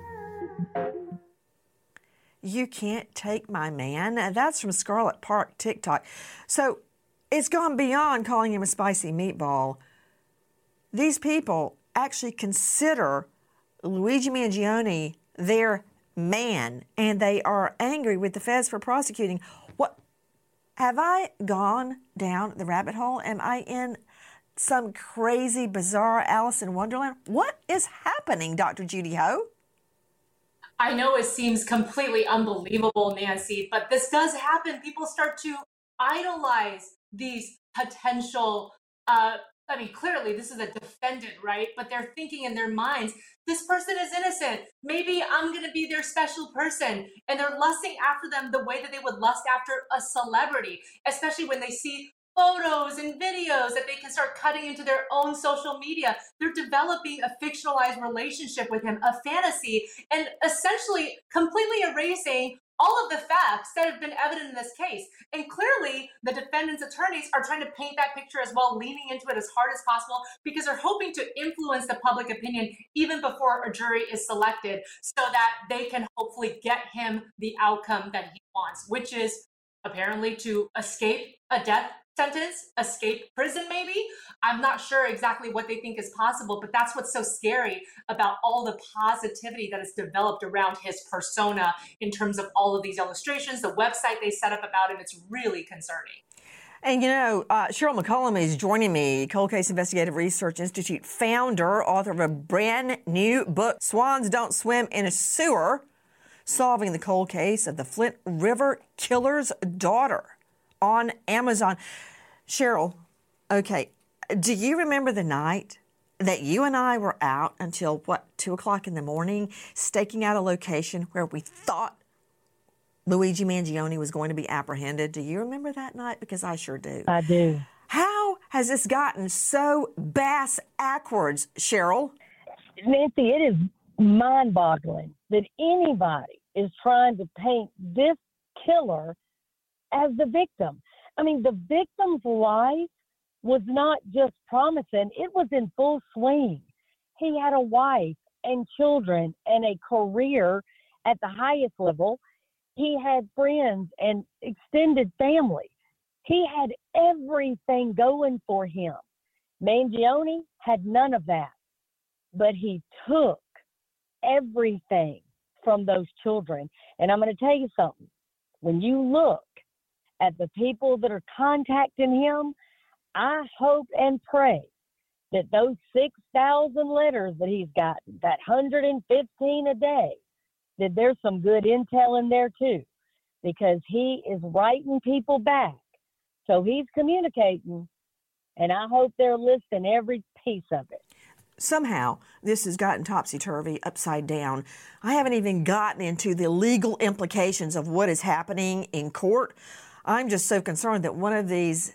You can't take my man. That's from Scarlet Park TikTok. So it's gone beyond calling him a spicy meatball. These people actually consider Luigi Mangione their man, and they are angry with the feds for prosecuting. What? Have I gone down the rabbit hole? Am I in some crazy, bizarre Alice in Wonderland? What is happening, Doctor Judy Ho? I know it seems completely unbelievable, Nancy, but this does happen. People start to idolize these potential, uh, I mean, clearly this is a defendant, right? But they're thinking in their minds, this person is innocent. Maybe I'm going to be their special person. And they're lusting after them the way that they would lust after a celebrity, especially when they see photos and videos that they can start cutting into their own social media. They're developing a fictionalized relationship with him, a fantasy, and essentially completely erasing all of the facts that have been evident in this case. And clearly, the defendant's attorneys are trying to paint that picture as well, leaning into it as hard as possible, because they're hoping to influence the public opinion even before a jury is selected, so that they can hopefully get him the outcome that he wants, which is apparently to escape a death sentence, escape prison maybe. I'm not sure exactly what they think is possible, but that's what's so scary about all the positivity that has developed around his persona in terms of all of these illustrations, the website they set up about him. It's really concerning. And you know, uh, Cheryl McCollum is joining me, Cold Case Investigative Research Institute founder, author of a brand new book, Swans Don't Swim in a Sewer, Solving the Cold Case of the Flint River Killer's Daughter, on Amazon. Cheryl, okay, do you remember the night that you and I were out until, what, two o'clock in the morning, staking out a location where we thought Luigi Mangione was going to be apprehended? Do you remember that night? Because I sure do. I do. How has this gotten so bass-ackwards, Cheryl? Nancy, it is mind-boggling that anybody is trying to paint this killer as the victim. I mean, the victim's life was not just promising, it was in full swing. He had a wife and children and a career at the highest level. He had friends and extended family. He had everything going for him. Mangione had none of that, but he took everything from those children. And I'm going to tell you something. When you look at the people that are contacting him, I hope and pray that those six thousand letters that he's gotten, that one hundred fifteen a day, that there's some good intel in there too, because he is writing people back. So he's communicating, and I hope they're listing every piece of it. Somehow, this has gotten topsy-turvy, upside down. I haven't even gotten into the legal implications of what is happening in court. I'm just so concerned that one of these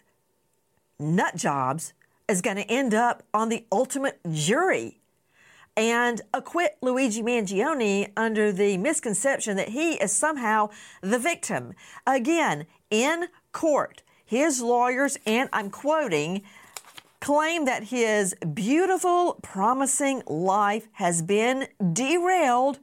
nut jobs is going to end up on the ultimate jury and acquit Luigi Mangione under the misconception that he is somehow the victim. Again, in court, his lawyers, and I'm quoting, claim that his beautiful, promising life has been derailed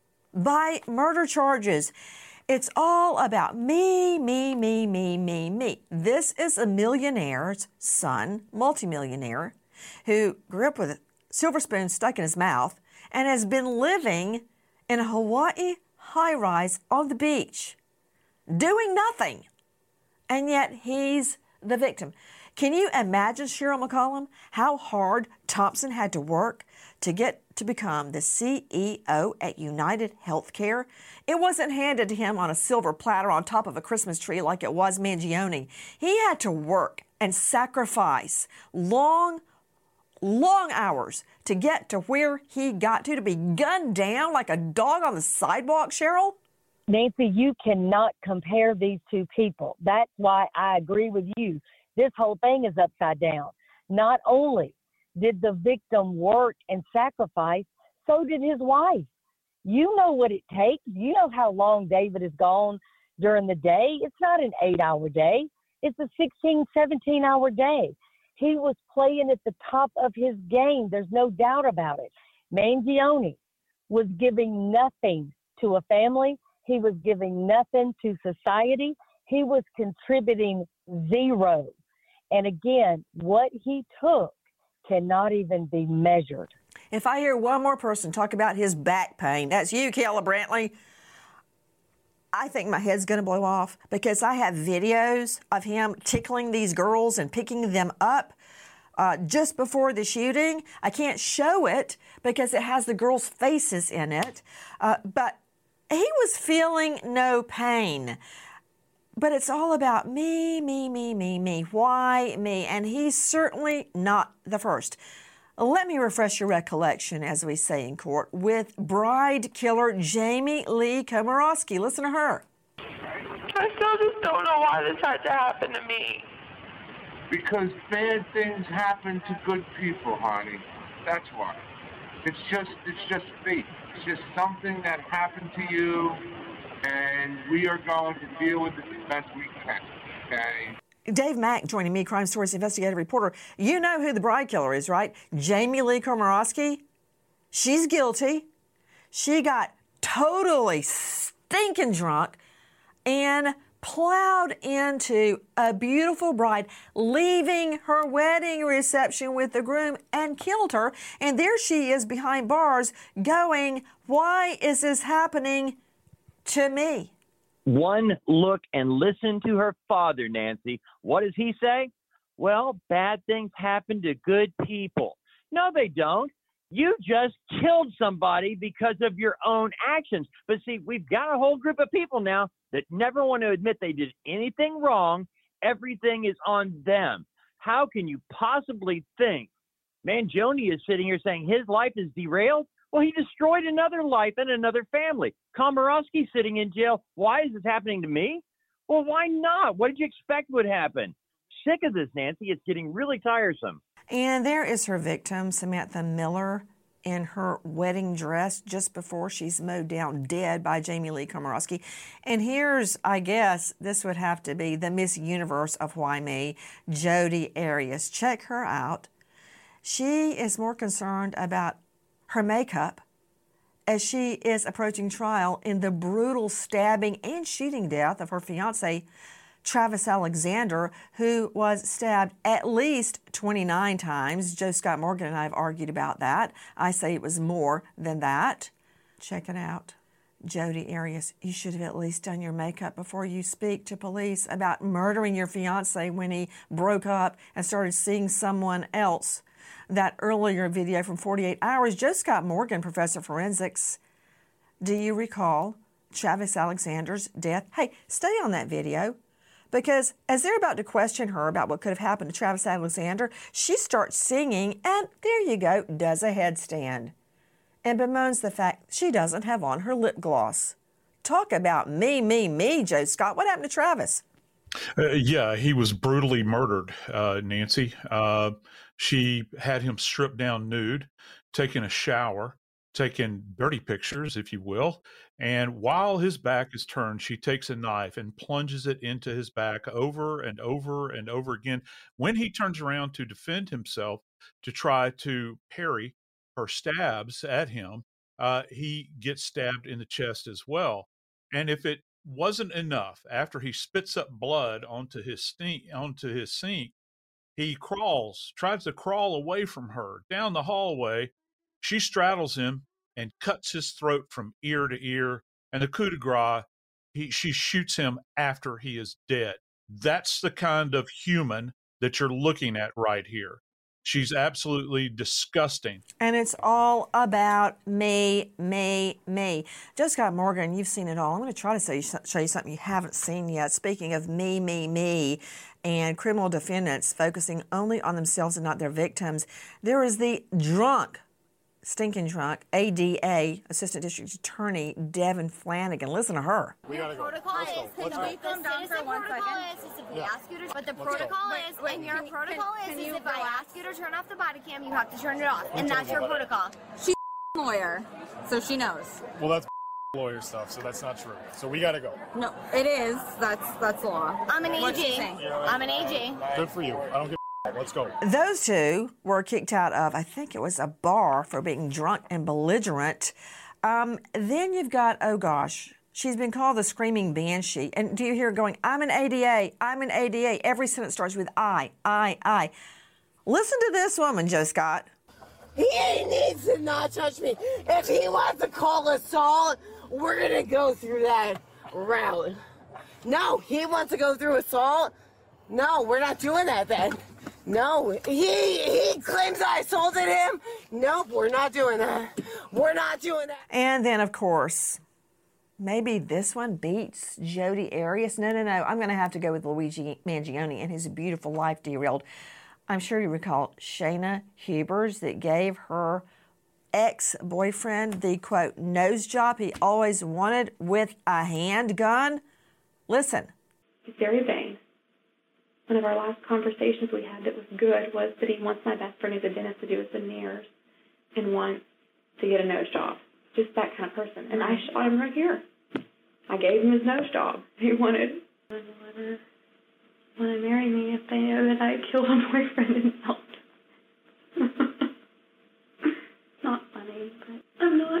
by murder charges. It's all about me, me, me, me, me, me. This is a millionaire's son, multimillionaire, who grew up with a silver spoon stuck in his mouth and has been living in a Hawaii high-rise on the beach, doing nothing. And yet he's the victim. Can you imagine, Cheryl McCollum, how hard Thompson had to work to get to become the C E O at United Healthcare? It wasn't handed to him on a silver platter on top of a Christmas tree like it was Mangione. He had to work and sacrifice long, long hours to get to where he got to, to be gunned down like a dog on the sidewalk, Cheryl? Nancy, you cannot compare these two people. That's why I agree with you. This whole thing is upside down. Not only did the victim work and sacrifice, so did his wife. You know what it takes. You know how long David is gone during the day. It's not an eight-hour day. It's a sixteen, seventeen-hour day. He was playing at the top of his game. There's no doubt about it. Mangione was giving nothing to a family. He was giving nothing to society. He was contributing zero. And again, what he took cannot even be measured. If I hear one more person talk about his back pain, that's you, Kayla Brantley, I think my head's going to blow off because I have videos of him tickling these girls and picking them up uh, just before the shooting. I can't show it because it has the girls' faces in it, uh, but he was feeling no pain. But it's all about me, me, me, me, me. Why me? And he's certainly not the first. Let me refresh your recollection, as we say in court, with bride killer Jamie Lee Komorowski. Listen to her. I still just don't know why this had to happen to me. Because bad things happen to good people, honey. That's why. It's just, it's just fate. It's just something that happened to you, and we are going to deal with it the best we can. Okay. Dave Mack joining me, Crime Stories investigative reporter. You know who the bride killer is, right? Jamie Lee Komorowski. She's guilty. She got totally stinking drunk and plowed into a beautiful bride, leaving her wedding reception with the groom and killed her. And there she is behind bars going, why is this happening to me? One look and listen to her father, Nancy. What does he say? Well, bad things happen to good people. No, they don't. You just killed somebody because of your own actions. But see, we've got a whole group of people now that never want to admit they did anything wrong. Everything is on them. How can you possibly think Mangione is sitting here saying his life is derailed? Well, he destroyed another life and another family. Komorowski sitting in jail. Why is this happening to me? Well, why not? What did you expect would happen? Sick of this, Nancy. It's getting really tiresome. And there is her victim, Samantha Miller, in her wedding dress just before she's mowed down dead by Jamie Lee Komorowski. And here's, I guess, this would have to be the Miss Universe of Why Me, Jodi Arias. Check her out. She is more concerned about her makeup as she is approaching trial in the brutal stabbing and shooting death of her fiancé, Travis Alexander, who was stabbed at least twenty-nine times. Joe Scott Morgan and I have argued about that. I say it was more than that. Check it out. Jodi Arias, you should have at least done your makeup before you speak to police about murdering your fiancé when he broke up and started seeing someone else. That earlier video from forty-eight hours, Joe Scott Morgan, professor of forensics, do you recall Travis Alexander's death? Hey, stay on that video, because as they're about to question her about what could have happened to Travis Alexander, she starts singing, and there you go, does a headstand, and bemoans the fact she doesn't have on her lip gloss. Talk about me, me, me, Joe Scott. What happened to Travis? Uh, yeah, he was brutally murdered, uh, Nancy. Uh, she had him stripped down nude, taking a shower, taking dirty pictures, if you will. And while his back is turned, she takes a knife and plunges it into his back over and over and over again. When he turns around to defend himself, to try to parry her stabs at him, uh, he gets stabbed in the chest as well. And if it wasn't enough, after he spits up blood onto his stink, onto his sink, he crawls, tries to crawl away from her down the hallway. She straddles him and cuts his throat from ear to ear. And the coup de grace, he, she shoots him after he is dead. That's the kind of human that you're looking at right here. She's absolutely disgusting. And it's all about me, me, me. Joe Scott Morgan, you've seen it all. I'm going to try to show you, show you something you haven't seen yet. Speaking of me, me, me, and criminal defendants focusing only on themselves and not their victims, there is the drunk, stinking drunk, A D A, Assistant District Attorney Devin Flanagan. Listen to her. We gotta go. Protocol is, can we come down for one second? Is, is if we yeah. ask you to, but the Let's protocol go. is, wait, and your protocol you, is, is if I ask you to turn off the body cam, you have to turn it off, and that's your protocol. She's a lawyer, so she knows. Well, that's lawyer stuff, so that's not true. So we gotta go. No, it is. That's that's law. I'm an A G. I'm an A G. Good for you. I don't give a Let's go. Those two were kicked out of, I think it was a bar for being drunk and belligerent. Um, then you've got, oh gosh, she's been called the Screaming Banshee. And do you hear her going, I'm an A D A, I'm an A D A. Every sentence starts with I, I, I. Listen to this woman, Joe Scott. He needs to not touch me. If he wants to call assault, we're going to go through that route. No, he wants to go through assault. No, we're not doing that then. No, he he claims I assaulted him. Nope, we're not doing that. We're not doing that. And then, of course, maybe this one beats Jodi Arias. No, no, no. I'm going to have to go with Luigi Mangione and his beautiful life derailed. I'm sure you recall Shayna Hubers that gave her ex-boyfriend the, quote, nose job he always wanted with a handgun. Listen. He's very vain. One of our last conversations we had that was good was that he wants my best friend who's a dentist to do his veneers and wants to get a nose job. Just that kind of person. And I shot him right here. I gave him his nose job. He wanted to let her want to marry me if they know that I killed a boyfriend and helped. Not funny, but I'm not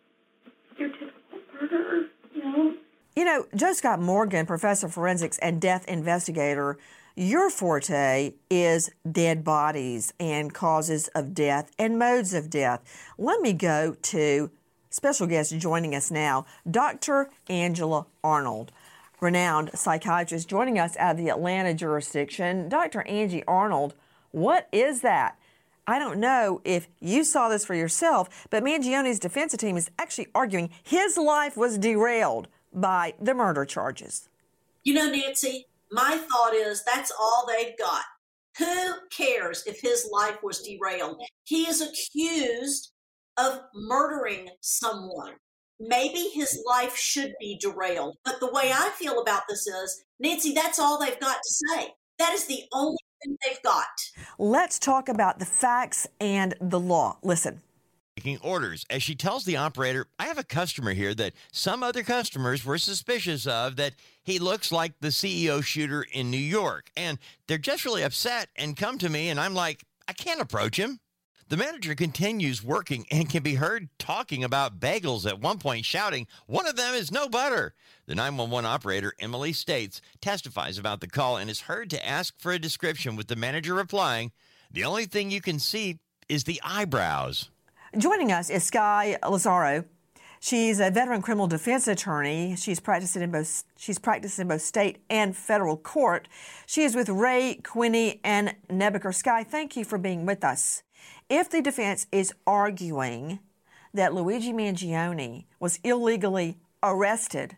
your typical murderer, you know? You know, Joe Scott Morgan, professor of forensics and death investigator, your forte is dead bodies and causes of death and modes of death. Let me go to special guest joining us now, Doctor Angela Arnold, renowned psychiatrist joining us out of the Atlanta jurisdiction. Doctor Angie Arnold, what is that? I don't know if you saw this for yourself, but Mangione's defense team is actually arguing his life was derailed by the murder charges. You know, Nancy, my thought is that's all they've got. Who cares if his life was derailed? He is accused of murdering someone. Maybe his life should be derailed. But the way I feel about this is, Nancy, that's all they've got to say. That is the only thing they've got. Let's talk about the facts and the law. Listen. Taking orders as she tells the operator, I have a customer here that some other customers were suspicious of, that he looks like the C E O shooter in New York. And they're just really upset and come to me, and I'm like, I can't approach him. The manager continues working and can be heard talking about bagels, at one point shouting, one of them is no butter. The nine one one operator, Emily States, testifies about the call and is heard to ask for a description, with the manager replying, the only thing you can see is the eyebrows. Joining us is Sky Lazaro. She's a veteran criminal defense attorney. She's practiced in both she's practiced in both state and federal court. She is with Ray Quinney and Nebaker. Sky, thank you for being with us. If the defense is arguing that Luigi Mangione was illegally arrested,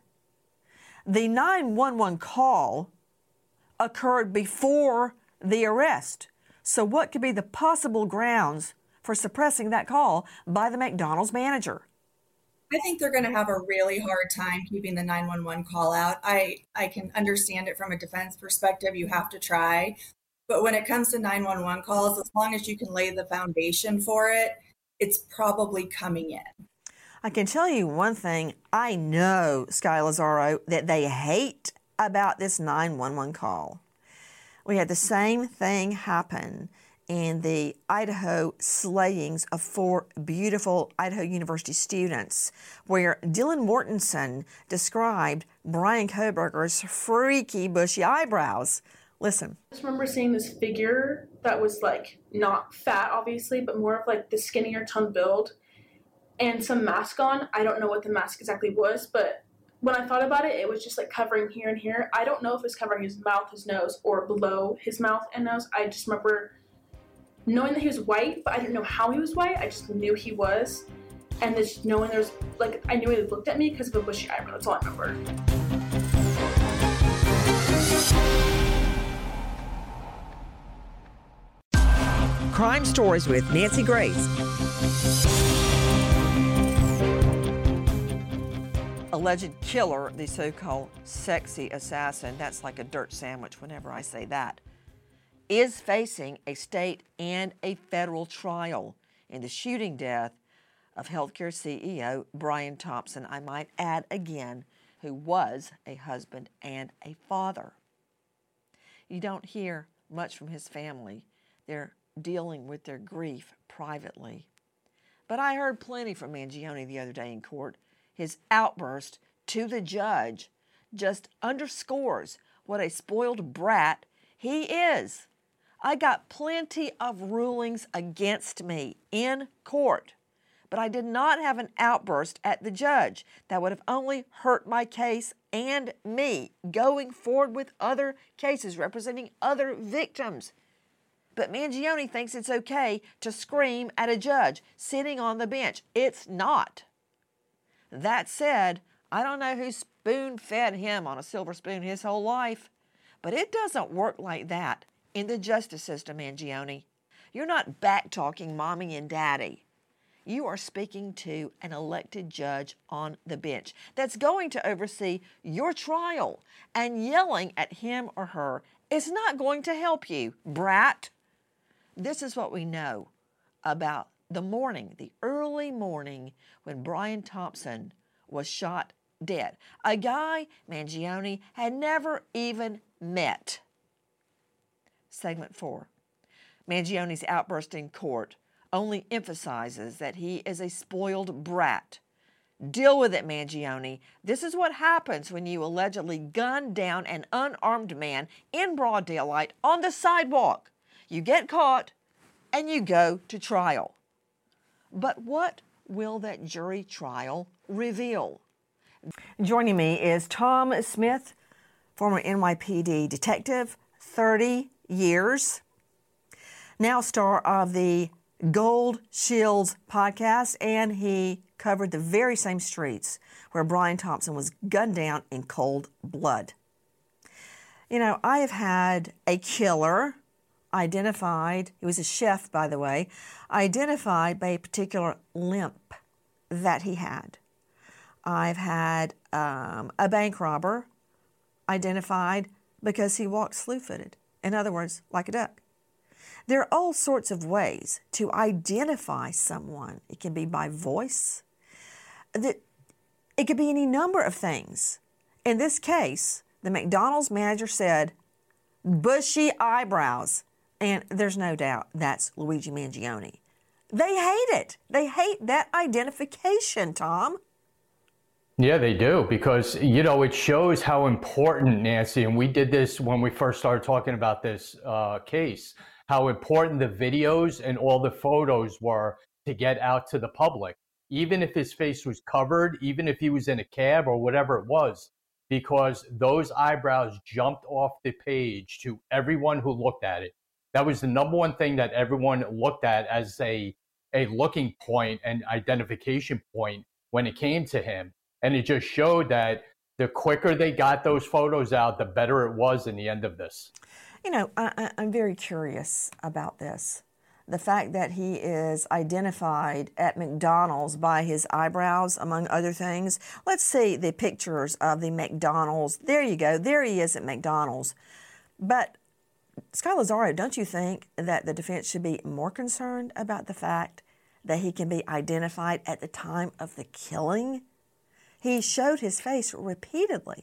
the nine one one call occurred before the arrest. So what could be the possible grounds for suppressing that call by the McDonald's manager? I think they're going to have a really hard time keeping the nine one one call out. I, I can understand it from a defense perspective. You have to try. But when it comes to nine one one calls, as long as you can lay the foundation for it, it's probably coming in. I can tell you one thing. I know, Sky Lazaro, that they hate about this nine one one call. We had the same thing happen in the Idaho slayings of four beautiful Idaho University students, where Dylan Mortensen described Brian Kohberger's freaky bushy eyebrows. Listen. I just remember seeing this figure that was like not fat, obviously, but more of like the skinnier toned build and some mask on. I don't know what the mask exactly was, but when I thought about it, it was just like covering here and here. I don't know if it was covering his mouth, his nose, or below his mouth and nose. I just remember knowing that he was white, but I didn't know how he was white. I just knew he was. And just knowing there's, like, I knew he looked at me because of a bushy eyebrow. That's all I remember. Crime Stories with Nancy Grace. Alleged killer, the so-called sexy assassin, that's like a dirt sandwich whenever I say that, is facing a state and a federal trial in the shooting death of healthcare C E O Brian Thompson, I might add again, who was a husband and a father. You don't hear much from his family. They're dealing with their grief privately. But I heard plenty from Mangione the other day in court. His outburst to the judge just underscores what a spoiled brat he is. I got plenty of rulings against me in court, but I did not have an outburst at the judge. That would have only hurt my case and me going forward with other cases representing other victims. But Mangione thinks it's okay to scream at a judge sitting on the bench. It's not. That said, I don't know who spoon-fed him on a silver spoon his whole life, but it doesn't work like that in the justice system, Mangione. You're not back-talking mommy and daddy. You are speaking to an elected judge on the bench that's going to oversee your trial, and yelling at him or her is not going to help you, brat. This is what we know about the morning, the early morning when Brian Thompson was shot dead. A guy Mangione had never even met. Segment four. Mangione's outburst in court only emphasizes that he is a spoiled brat. Deal with it, Mangione. This is what happens when you allegedly gun down an unarmed man in broad daylight on the sidewalk. You get caught and you go to trial. But what will that jury trial reveal? Joining me is Tom Smith, former N Y P D detective, thirty years, now star of the Gold Shields podcast, and he covered the very same streets where Brian Thompson was gunned down in cold blood. You know, I have had a killer identified, he was a chef, by the way, identified by a particular limp that he had. I've had um, a bank robber identified because he walked slew-footed. In other words, like a duck. There are all sorts of ways to identify someone. It can be by voice. It could be any number of things. In this case, the McDonald's manager said, bushy eyebrows. And there's no doubt that's Luigi Mangione. They hate it. They hate that identification, Tom. Yeah, they do, because, you know, it shows how important, Nancy, and we did this when we first started talking about this uh, case, how important the videos and all the photos were to get out to the public, even if his face was covered, even if he was in a cab or whatever it was, because those eyebrows jumped off the page to everyone who looked at it. That was the number one thing that everyone looked at as a, a looking point and identification point when it came to him. And it just showed that the quicker they got those photos out, the better it was in the end of this. You know, I, I'm very curious about this. The fact that he is identified at McDonald's by his eyebrows, among other things. Let's see the pictures of the McDonald's. There you go. There he is at McDonald's. But, Scott Lazzaro, don't you think that the defense should be more concerned about the fact that he can be identified at the time of the killing? He showed his face repeatedly.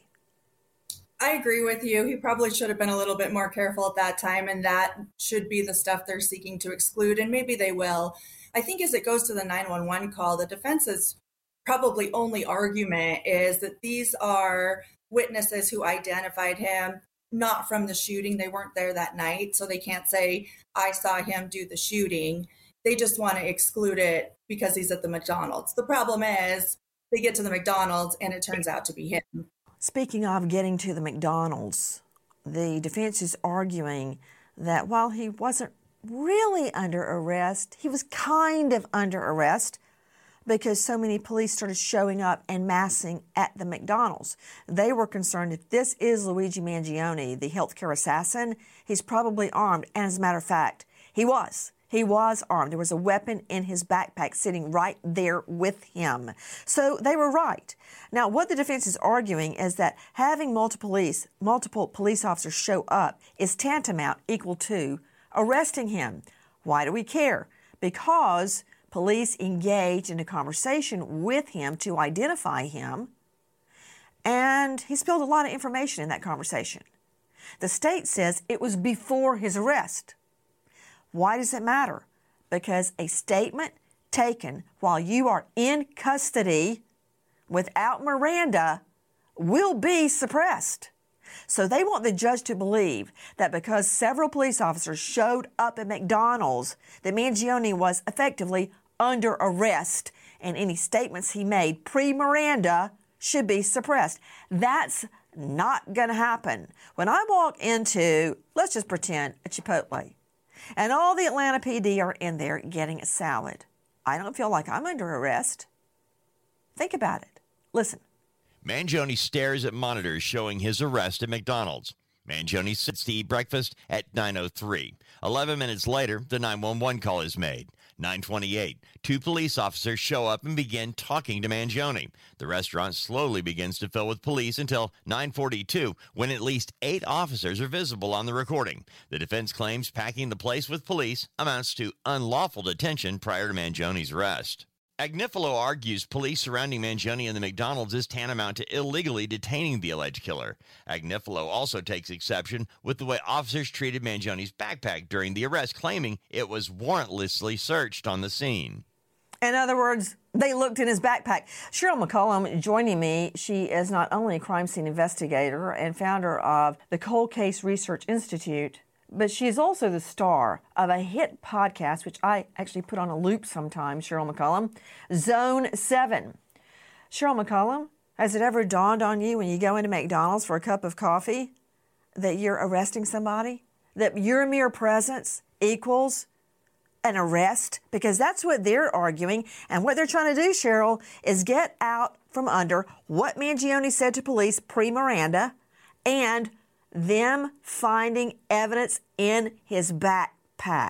I agree with you. He probably should have been a little bit more careful at that time, and that should be the stuff they're seeking to exclude, and maybe they will. I think as it goes to the nine one one call, the defense's probably only argument is that these are witnesses who identified him not from the shooting. They weren't there that night, so they can't say, I saw him do the shooting. They just want to exclude it because he's at the McDonald's. The problem is they get to the McDonald's and it turns out to be him. Speaking of getting to the McDonald's, the defense is arguing that while he wasn't really under arrest, he was kind of under arrest because so many police started showing up and massing at the McDonald's. They were concerned if this is Luigi Mangione, the healthcare assassin, he's probably armed. And as a matter of fact, he was. He was armed. There was a weapon in his backpack sitting right there with him. So they were right. Now, what the defense is arguing is that having multiple police, multiple police officers show up is tantamount equal to arresting him. Why do we care? Because police engaged in a conversation with him to identify him, and he spilled a lot of information in that conversation. The state says it was before his arrest. Why does it matter? Because a statement taken while you are in custody without Miranda will be suppressed. So they want the judge to believe that because several police officers showed up at McDonald's, that Mangione was effectively under arrest, and any statements he made pre-Miranda should be suppressed. That's not going to happen. When I walk into, let's just pretend, a Chipotle, and all the Atlanta P D are in there getting a salad, I don't feel like I'm under arrest. Think about it. Listen. Mangione stares at monitors showing his arrest at McDonald's. Mangione sits to eat breakfast at nine oh three. Eleven minutes later, the nine one one call is made. nine twenty-eight. Two police officers show up and begin talking to Mangione. The restaurant slowly begins to fill with police until nine forty-two, when at least eight officers are visible on the recording. The defense claims packing the place with police amounts to unlawful detention prior to Mangione's arrest. Agnifilo argues police surrounding Mangione and the McDonald's is tantamount to illegally detaining the alleged killer. Agnifilo also takes exception with the way officers treated Mangione's backpack during the arrest, claiming it was warrantlessly searched on the scene. In other words, they looked in his backpack. Cheryl McCollum joining me. She is not only a crime scene investigator and founder of the Cold Case Research Institute, but she is also the star of a hit podcast, which I actually put on a loop sometimes, Cheryl McCollum, Zone seven. Cheryl McCollum, has it ever dawned on you when you go into McDonald's for a cup of coffee that you're arresting somebody? That your mere presence equals an arrest? Because that's what they're arguing. And what they're trying to do, Cheryl, is get out from under what Mangione said to police pre-Miranda and them finding evidence in his backpack.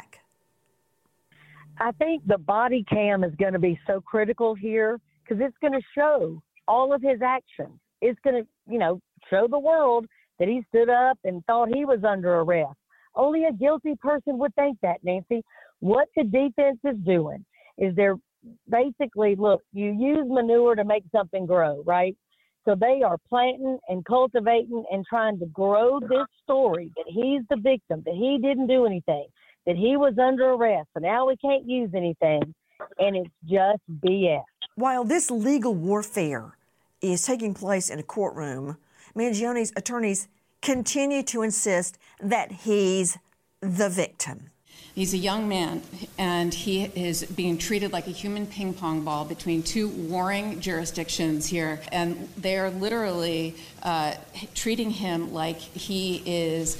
I think the body cam is going to be so critical here because it's going to show all of his actions. It's going to, you know, show the world that he stood up and thought he was under arrest. Only a guilty person would think that, Nancy. What the defense is doing is they're basically, look, you use manure to make something grow, right? So they are planting and cultivating and trying to grow this story that he's the victim, that he didn't do anything, that he was under arrest, so now we can't use anything, and it's just B S. While this legal warfare is taking place in a courtroom, Mangione's attorneys continue to insist that he's the victim. He's a young man, and he is being treated like a human ping pong ball between two warring jurisdictions here, and they are literally uh, treating him like he is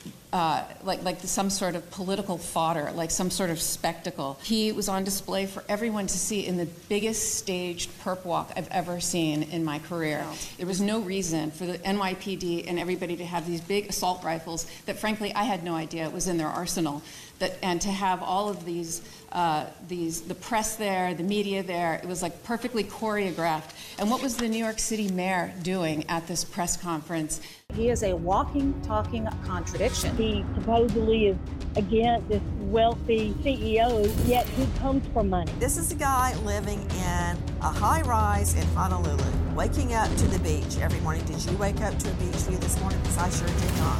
Uh, like like some sort of political fodder, like some sort of spectacle. He was on display for everyone to see in the biggest staged perp walk I've ever seen in my career. There was no reason for the N Y P D and everybody to have these big assault rifles that, frankly, I had no idea was in their arsenal. That and to have all of these uh, these the press there, the media there, it was like perfectly choreographed. And what was the New York City mayor doing at this press conference? He is a walking, talking contradiction. He supposedly is, again, this wealthy C E O, yet he comes from money. This is a guy living in a high rise in Honolulu, waking up to the beach every morning. Did you wake up to a beach view this morning? Because I sure did not.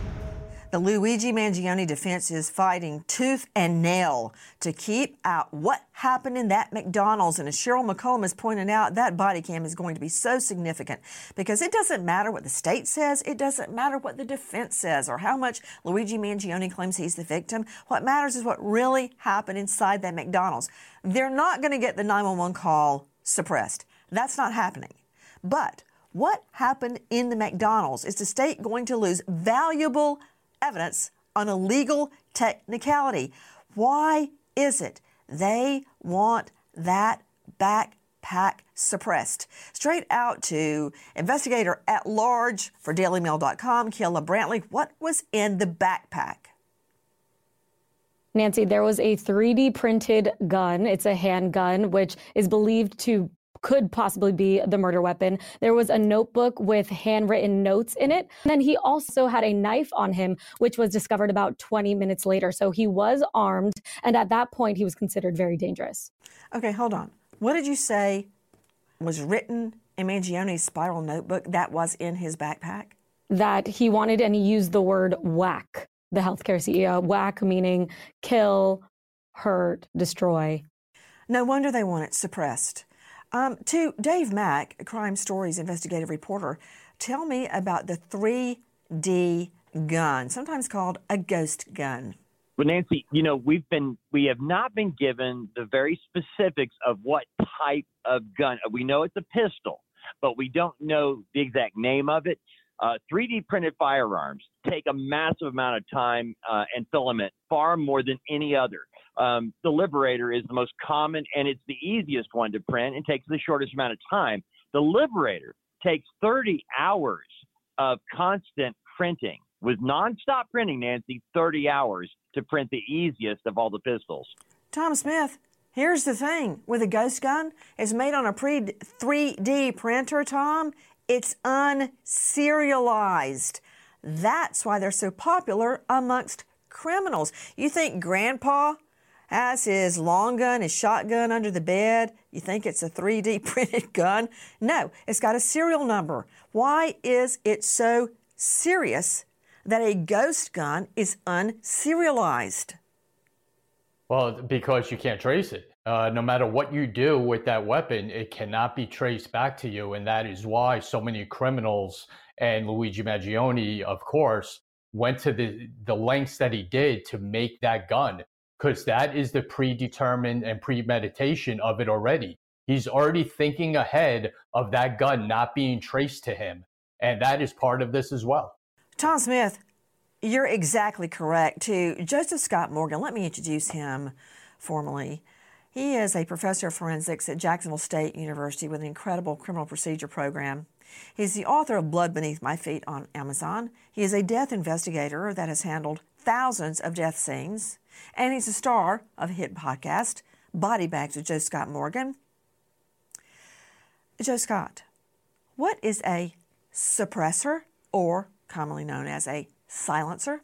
The Luigi Mangione defense is fighting tooth and nail to keep out what happened in that McDonald's. And as Cheryl McCollum is pointing out, that body cam is going to be so significant because it doesn't matter what the state says. It doesn't matter what the defense says or how much Luigi Mangione claims he's the victim. What matters is what really happened inside that McDonald's. They're not going to get the nine one one call suppressed. That's not happening. But what happened in the McDonald's? Is the state going to lose valuable evidence on a legal technicality? Why is it they want that backpack suppressed? Straight out to investigator at large for Daily Mail dot com, Kayla Brantley. What was in the backpack? Nancy, there was a three D printed gun. It's a handgun, which is believed to could possibly be the murder weapon. There was a notebook with handwritten notes in it. And then he also had a knife on him, which was discovered about twenty minutes later. So he was armed. And at that point, he was considered very dangerous. Okay, hold on. What did you say was written in Mangione's spiral notebook that was in his backpack? That he wanted, and he used the word whack, the healthcare C E O. Whack meaning kill, hurt, destroy. No wonder they want it suppressed. Um, to Dave Mack, Crime Stories investigative reporter, tell me about the three D gun, sometimes called a ghost gun. Well, Nancy, you know, we've been, we have not been given the very specifics of what type of gun. We know it's a pistol, but we don't know the exact name of it. Uh, three D printed firearms take a massive amount of time uh, and filament, far more than any other. Um, the Liberator is the most common, and it's the easiest one to print and takes the shortest amount of time. The Liberator takes thirty hours of constant printing. With nonstop printing, Nancy, thirty hours to print the easiest of all the pistols. Tom Smith, here's the thing. With a ghost gun, it's made on a pre three D printer, Tom. It's unserialized. That's why they're so popular amongst criminals. You think Grandpa has his long gun, his shotgun under the bed? You think it's a three D printed gun? No, it's got a serial number. Why is it so serious that a ghost gun is unserialized? Well, because you can't trace it. Uh, no matter what you do with that weapon, it cannot be traced back to you. And that is why so many criminals, and Luigi Mangione, of course, went to the, the lengths that he did to make that gun, because that is the predetermined and premeditation of it already. He's already thinking ahead of that gun not being traced to him. And that is part of this as well. Tom Smith, you're exactly correct, too. Joseph Scott Morgan, let me introduce him formally. He is a professor of forensics at Jacksonville State University with an incredible criminal procedure program. He's the author of Blood Beneath My Feet on Amazon. He is a death investigator that has handled thousands of death scenes. And he's a star of a hit podcast, Body Bags with Joe Scott Morgan. Joe Scott, what is a suppressor, or commonly known as a silencer?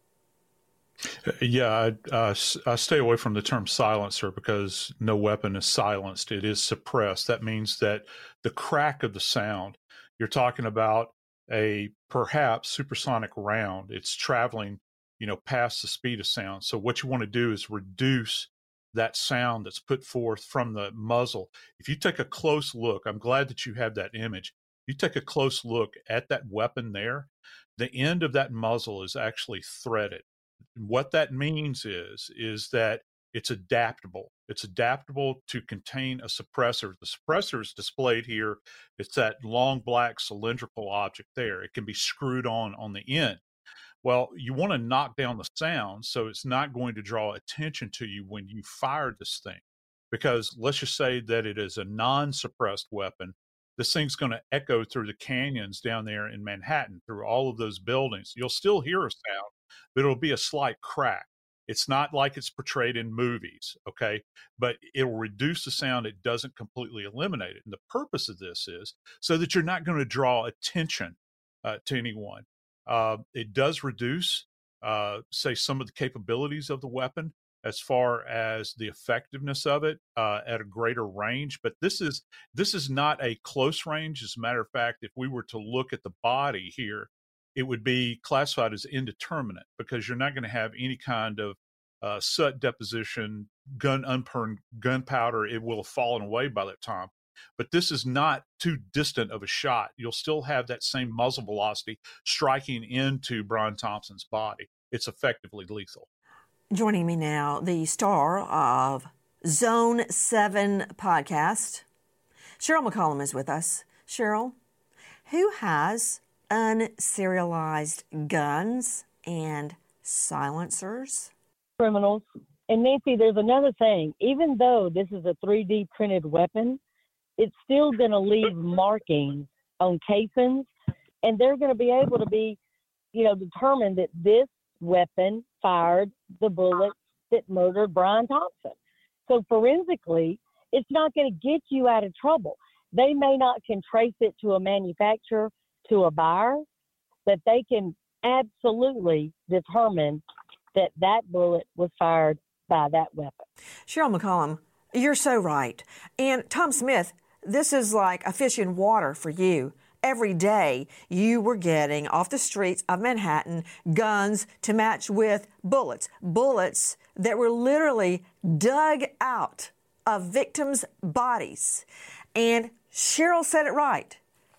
Yeah, I, uh, I stay away from the term silencer because no weapon is silenced. It is suppressed. That means that the crack of the sound, you're talking about a perhaps supersonic round. It's traveling, you know, past the speed of sound. So what you want to do is reduce that sound that's put forth from the muzzle. If you take a close look, I'm glad that you have that image. You take a close look at that weapon there, the end of that muzzle is actually threaded. What that means is, is that it's adaptable. It's adaptable to contain a suppressor. The suppressor is displayed here. It's that long black cylindrical object there. It can be screwed on on the end. Well, you want to knock down the sound so it's not going to draw attention to you when you fire this thing. Because let's just say that it is a non-suppressed weapon. This thing's going to echo through the canyons down there in Manhattan, through all of those buildings. You'll still hear a sound, but it'll be a slight crack. It's not like it's portrayed in movies, okay? But it'll reduce the sound. It doesn't completely eliminate it. And the purpose of this is so that you're not going to draw attention uh, to anyone. Uh, it does reduce, uh, say, some of the capabilities of the weapon as far as the effectiveness of it uh, at a greater range. But this is this is not a close range. As a matter of fact, if we were to look at the body here, it would be classified as indeterminate because you're not going to have any kind of uh, soot deposition, gun unburned gunpowder. It will have fallen away by that time. But this is not too distant of a shot. You'll still have that same muzzle velocity striking into Brian Thompson's body. It's effectively lethal. Joining me now, the star of Zone seven podcast, Cheryl McCollum is with us. Cheryl, who has unserialized guns and silencers? Criminals. And Nancy, there's another thing. Even though this is a three D printed weapon, it's still going to leave markings on casings, and they're going to be able to be, you know, determined that this weapon fired the bullets that murdered Brian Thompson. So forensically, it's not going to get you out of trouble. They may not can trace it to a manufacturer, to a buyer, but they can absolutely determine that that bullet was fired by that weapon. Cheryl McCollum, you're so right. And Tom Smith, this is like a fish in water for you. Every day you were getting off the streets of Manhattan guns to match with bullets, bullets that were literally dug out of victims' bodies. And Cheryl said it right.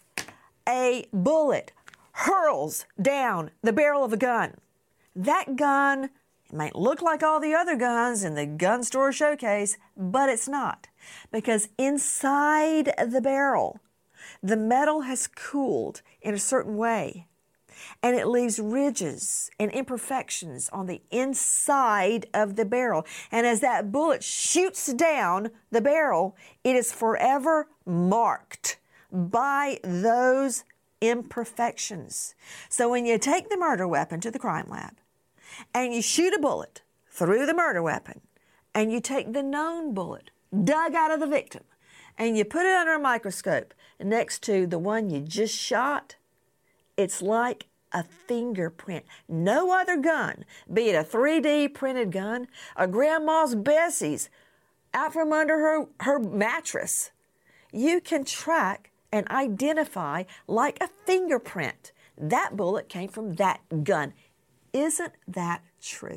A bullet hurls down the barrel of a gun. That gun It might look like all the other guns in the gun store showcase, but it's not, because inside the barrel, the metal has cooled in a certain way, and it leaves ridges and imperfections on the inside of the barrel. And as that bullet shoots down the barrel, it is forever marked by those imperfections. So when you take the murder weapon to the crime lab and you shoot a bullet through the murder weapon, and you take the known bullet dug out of the victim and you put it under a microscope next to the one you just shot, it's like a fingerprint. No other gun, be it a three D printed gun, a grandma's Bessie's out from under her, her mattress, you can track and identify like a fingerprint. That bullet came from that gun. Isn't that true?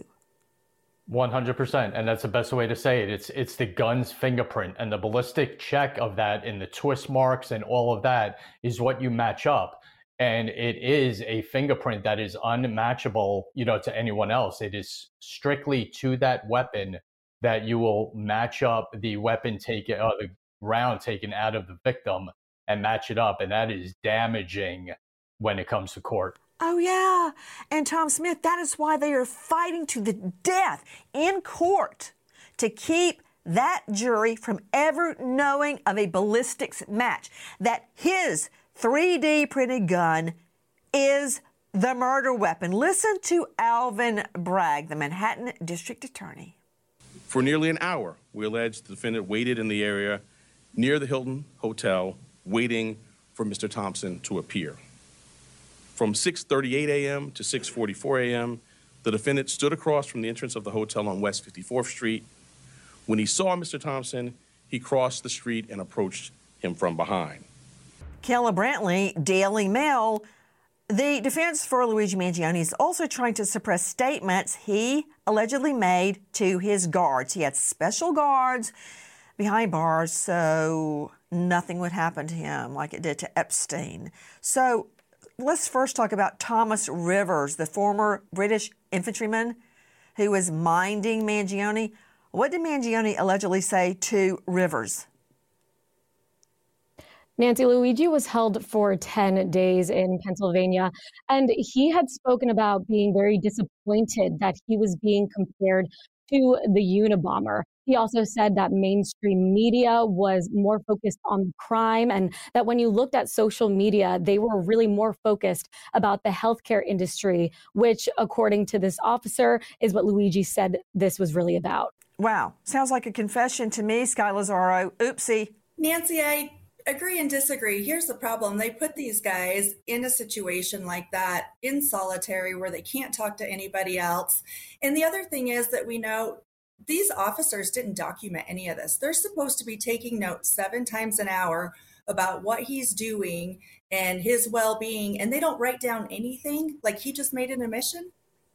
one hundred percent, and that's the best way to say it. It's it's the gun's fingerprint, and the ballistic check of that and the twist marks and all of that is what you match up. And it is a fingerprint that is unmatchable, you know, to anyone else. It is strictly to that weapon that you will match up the weapon taken, uh, the round taken out of the victim, and match it up, and that is damaging when it comes to court. Oh, yeah. And Tom Smith, that is why they are fighting to the death in court to keep that jury from ever knowing of a ballistics match, that his three D printed gun is the murder weapon. Listen to Alvin Bragg, the Manhattan District Attorney. For nearly an hour, we allege the defendant waited in the area near the Hilton Hotel, waiting for Mister Thompson to appear. From six thirty-eight a.m. to six forty-four a.m., the defendant stood across from the entrance of the hotel on West fifty-fourth Street. When he saw Mister Thompson, he crossed the street and approached him from behind. Kella Brantley, Daily Mail. The defense for Luigi Mangione is also trying to suppress statements he allegedly made to his guards. He had special guards behind bars so nothing would happen to him like it did to Epstein. So let's first talk about Thomas Rivers, the former British infantryman who was minding Mangione. What did Mangione allegedly say to Rivers? Nancy, Luigi was held for ten days in Pennsylvania, and he had spoken about being very disappointed that he was being compared to the Unabomber. He also said that mainstream media was more focused on the crime, and that when you looked at social media, they were really more focused about the healthcare industry, which, according to this officer, is what Luigi said this was really about. Wow. Sounds like a confession to me, Sky Lazaro. Oopsie. Nancy, I agree and disagree. Here's the problem. They put these guys in a situation like that in solitary where they can't talk to anybody else. And the other thing is that we know these officers didn't document any of this. They're supposed to be taking notes seven times an hour about what he's doing and his well-being, and they don't write down anything, like he just made an admission.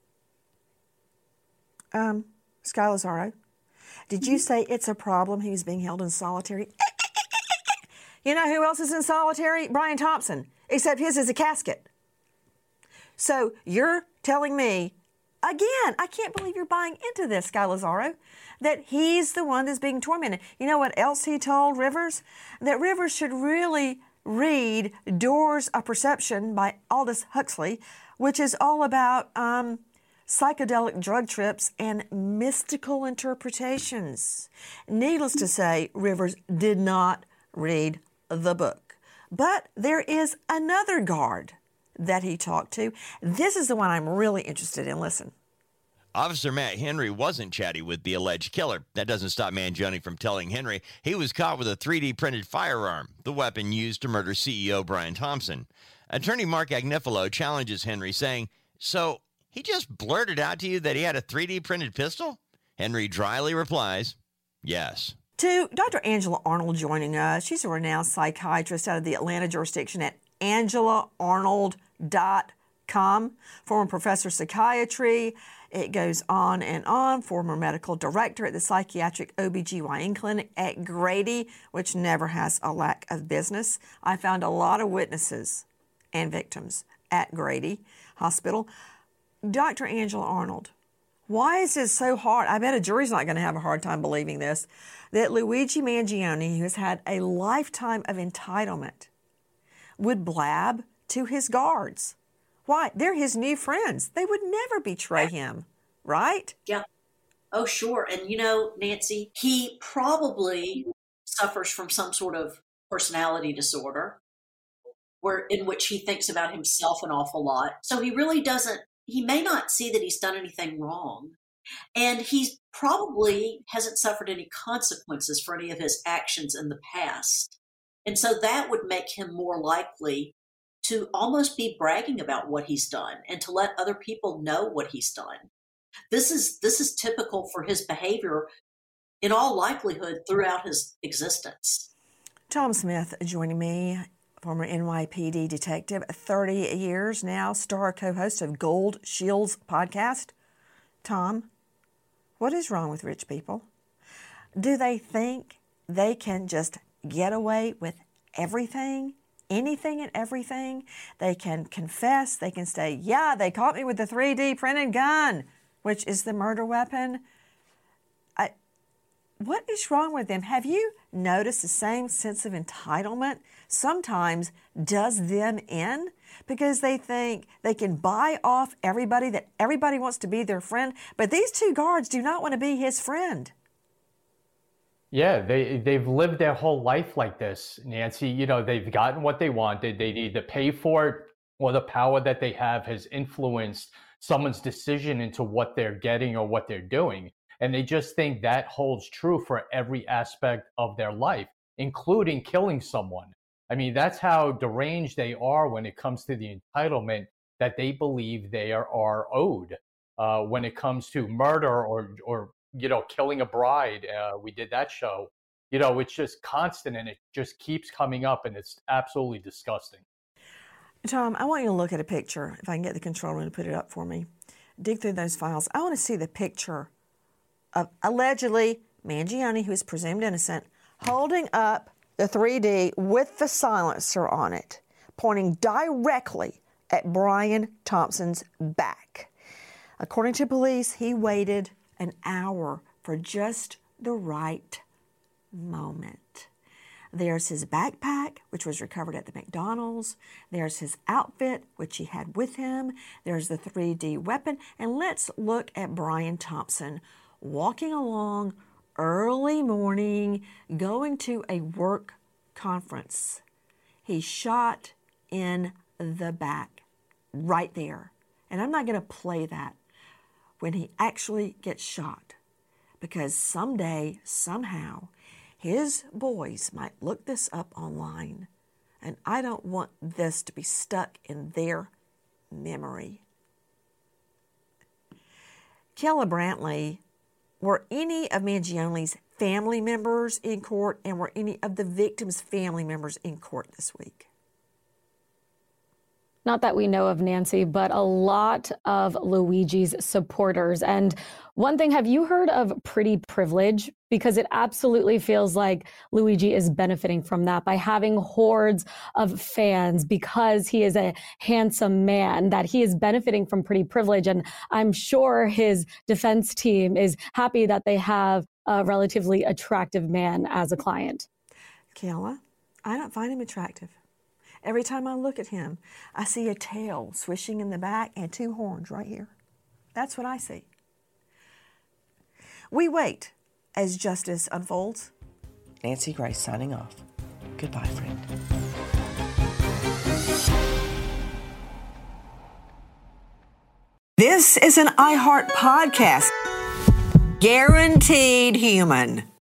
Um, Sky Lazaro, did you say it's a problem he was being held in solitary? You know who else is in solitary? Brian Thompson, except his is a casket. So you're telling me, again, I can't believe you're buying into this, Sky Lazaro, that he's the one that's being tormented. You know what else he told Rivers? That Rivers should really read Doors of Perception by Aldous Huxley, which is all about um, psychedelic drug trips and mystical interpretations. Needless to say, Rivers did not read the book. But there is another guard that he talked to. This is the one I'm really interested in. Listen. Officer Matt Henry wasn't chatty with the alleged killer. That doesn't stop Mangione from telling Henry he was caught with a three D printed firearm, the weapon used to murder C E O Brian Thompson. Attorney Mark Agnifilo challenges Henry, saying, "So he just blurted out to you that he had a three D printed pistol?" Henry dryly replies, "Yes." To Doctor Angela Arnold joining us. She's a renowned psychiatrist out of the Atlanta jurisdiction at angela arnold dot com, former professor of psychiatry. It goes on and on. Former medical director at the Psychiatric O B G Y N clinic at Grady, which never has a lack of business. I found a lot of witnesses and victims at Grady Hospital. Doctor Angela Arnold, Why is this so hard? I bet a jury's not going to have a hard time believing this, that Luigi Mangione, who has had a lifetime of entitlement, would blab to his guards. Why? They're his new friends. They would never betray him, right? Yeah. Oh, sure. And you know, Nancy, he probably suffers from some sort of personality disorder where in which he thinks about himself an awful lot. So he really doesn't, he may not see that he's done anything wrong. And he probably hasn't suffered any consequences for any of his actions in the past. And so that would make him more likely to almost be bragging about what he's done and to let other people know what he's done. This is this is typical for his behavior in all likelihood throughout his existence. Tom Smith joining me, former N Y P D detective, thirty years now, star co-host of Gold Shields podcast. Tom, what is wrong with rich people? Do they think they can just get away with everything? Anything and everything? They can confess, they can say, yeah, they caught me with the three D printed gun, which is the murder weapon. I, what is wrong with them? Have you noticed the same sense of entitlement sometimes does them in? Because they think they can buy off everybody, that everybody wants to be their friend, but these two guards do not want to be his friend. Yeah, they, they've lived their whole life like this, Nancy. You know, they've gotten what they wanted. They need to pay for it, or the power that they have has influenced someone's decision into what they're getting or what they're doing. And they just think that holds true for every aspect of their life, including killing someone. I mean, that's how deranged they are when it comes to the entitlement that they believe they are, are owed. Uh, when it comes to murder or, or you know, killing a bride, uh, we did that show. You know, it's just constant and it just keeps coming up and it's absolutely disgusting. Tom, I want you to look at a picture. If I can get the control room to put it up for me. Dig through those files. I want to see the picture of allegedly Mangione, who is presumed innocent, holding up the three D with the silencer on it, pointing directly at Brian Thompson's back. According to police, he waited an hour for just the right moment. There's his backpack, which was recovered at the McDonald's. There's his outfit, which he had with him. There's the three D weapon. And let's look at Brian Thompson walking along early morning, going to a work conference. He's shot in the back, right there. And I'm not going to play that when he actually gets shot, because someday, somehow, his boys might look this up online, and I don't want this to be stuck in their memory. Kayla Brantley, were any of Mangione's family members in court, and were any of the victims' family members in court this week? Not that we know of, Nancy, but a lot of Luigi's supporters. And one thing, have you heard of pretty privilege? Because it absolutely feels like Luigi is benefiting from that by having hordes of fans because he is a handsome man, that he is benefiting from pretty privilege. And I'm sure his defense team is happy that they have a relatively attractive man as a client. Kayla, I don't find him attractive. Every time I look at him, I see a tail swishing in the back and two horns right here. That's what I see. We wait as justice unfolds. Nancy Grace signing off. Goodbye, friend. This is an iHeart podcast. Guaranteed human.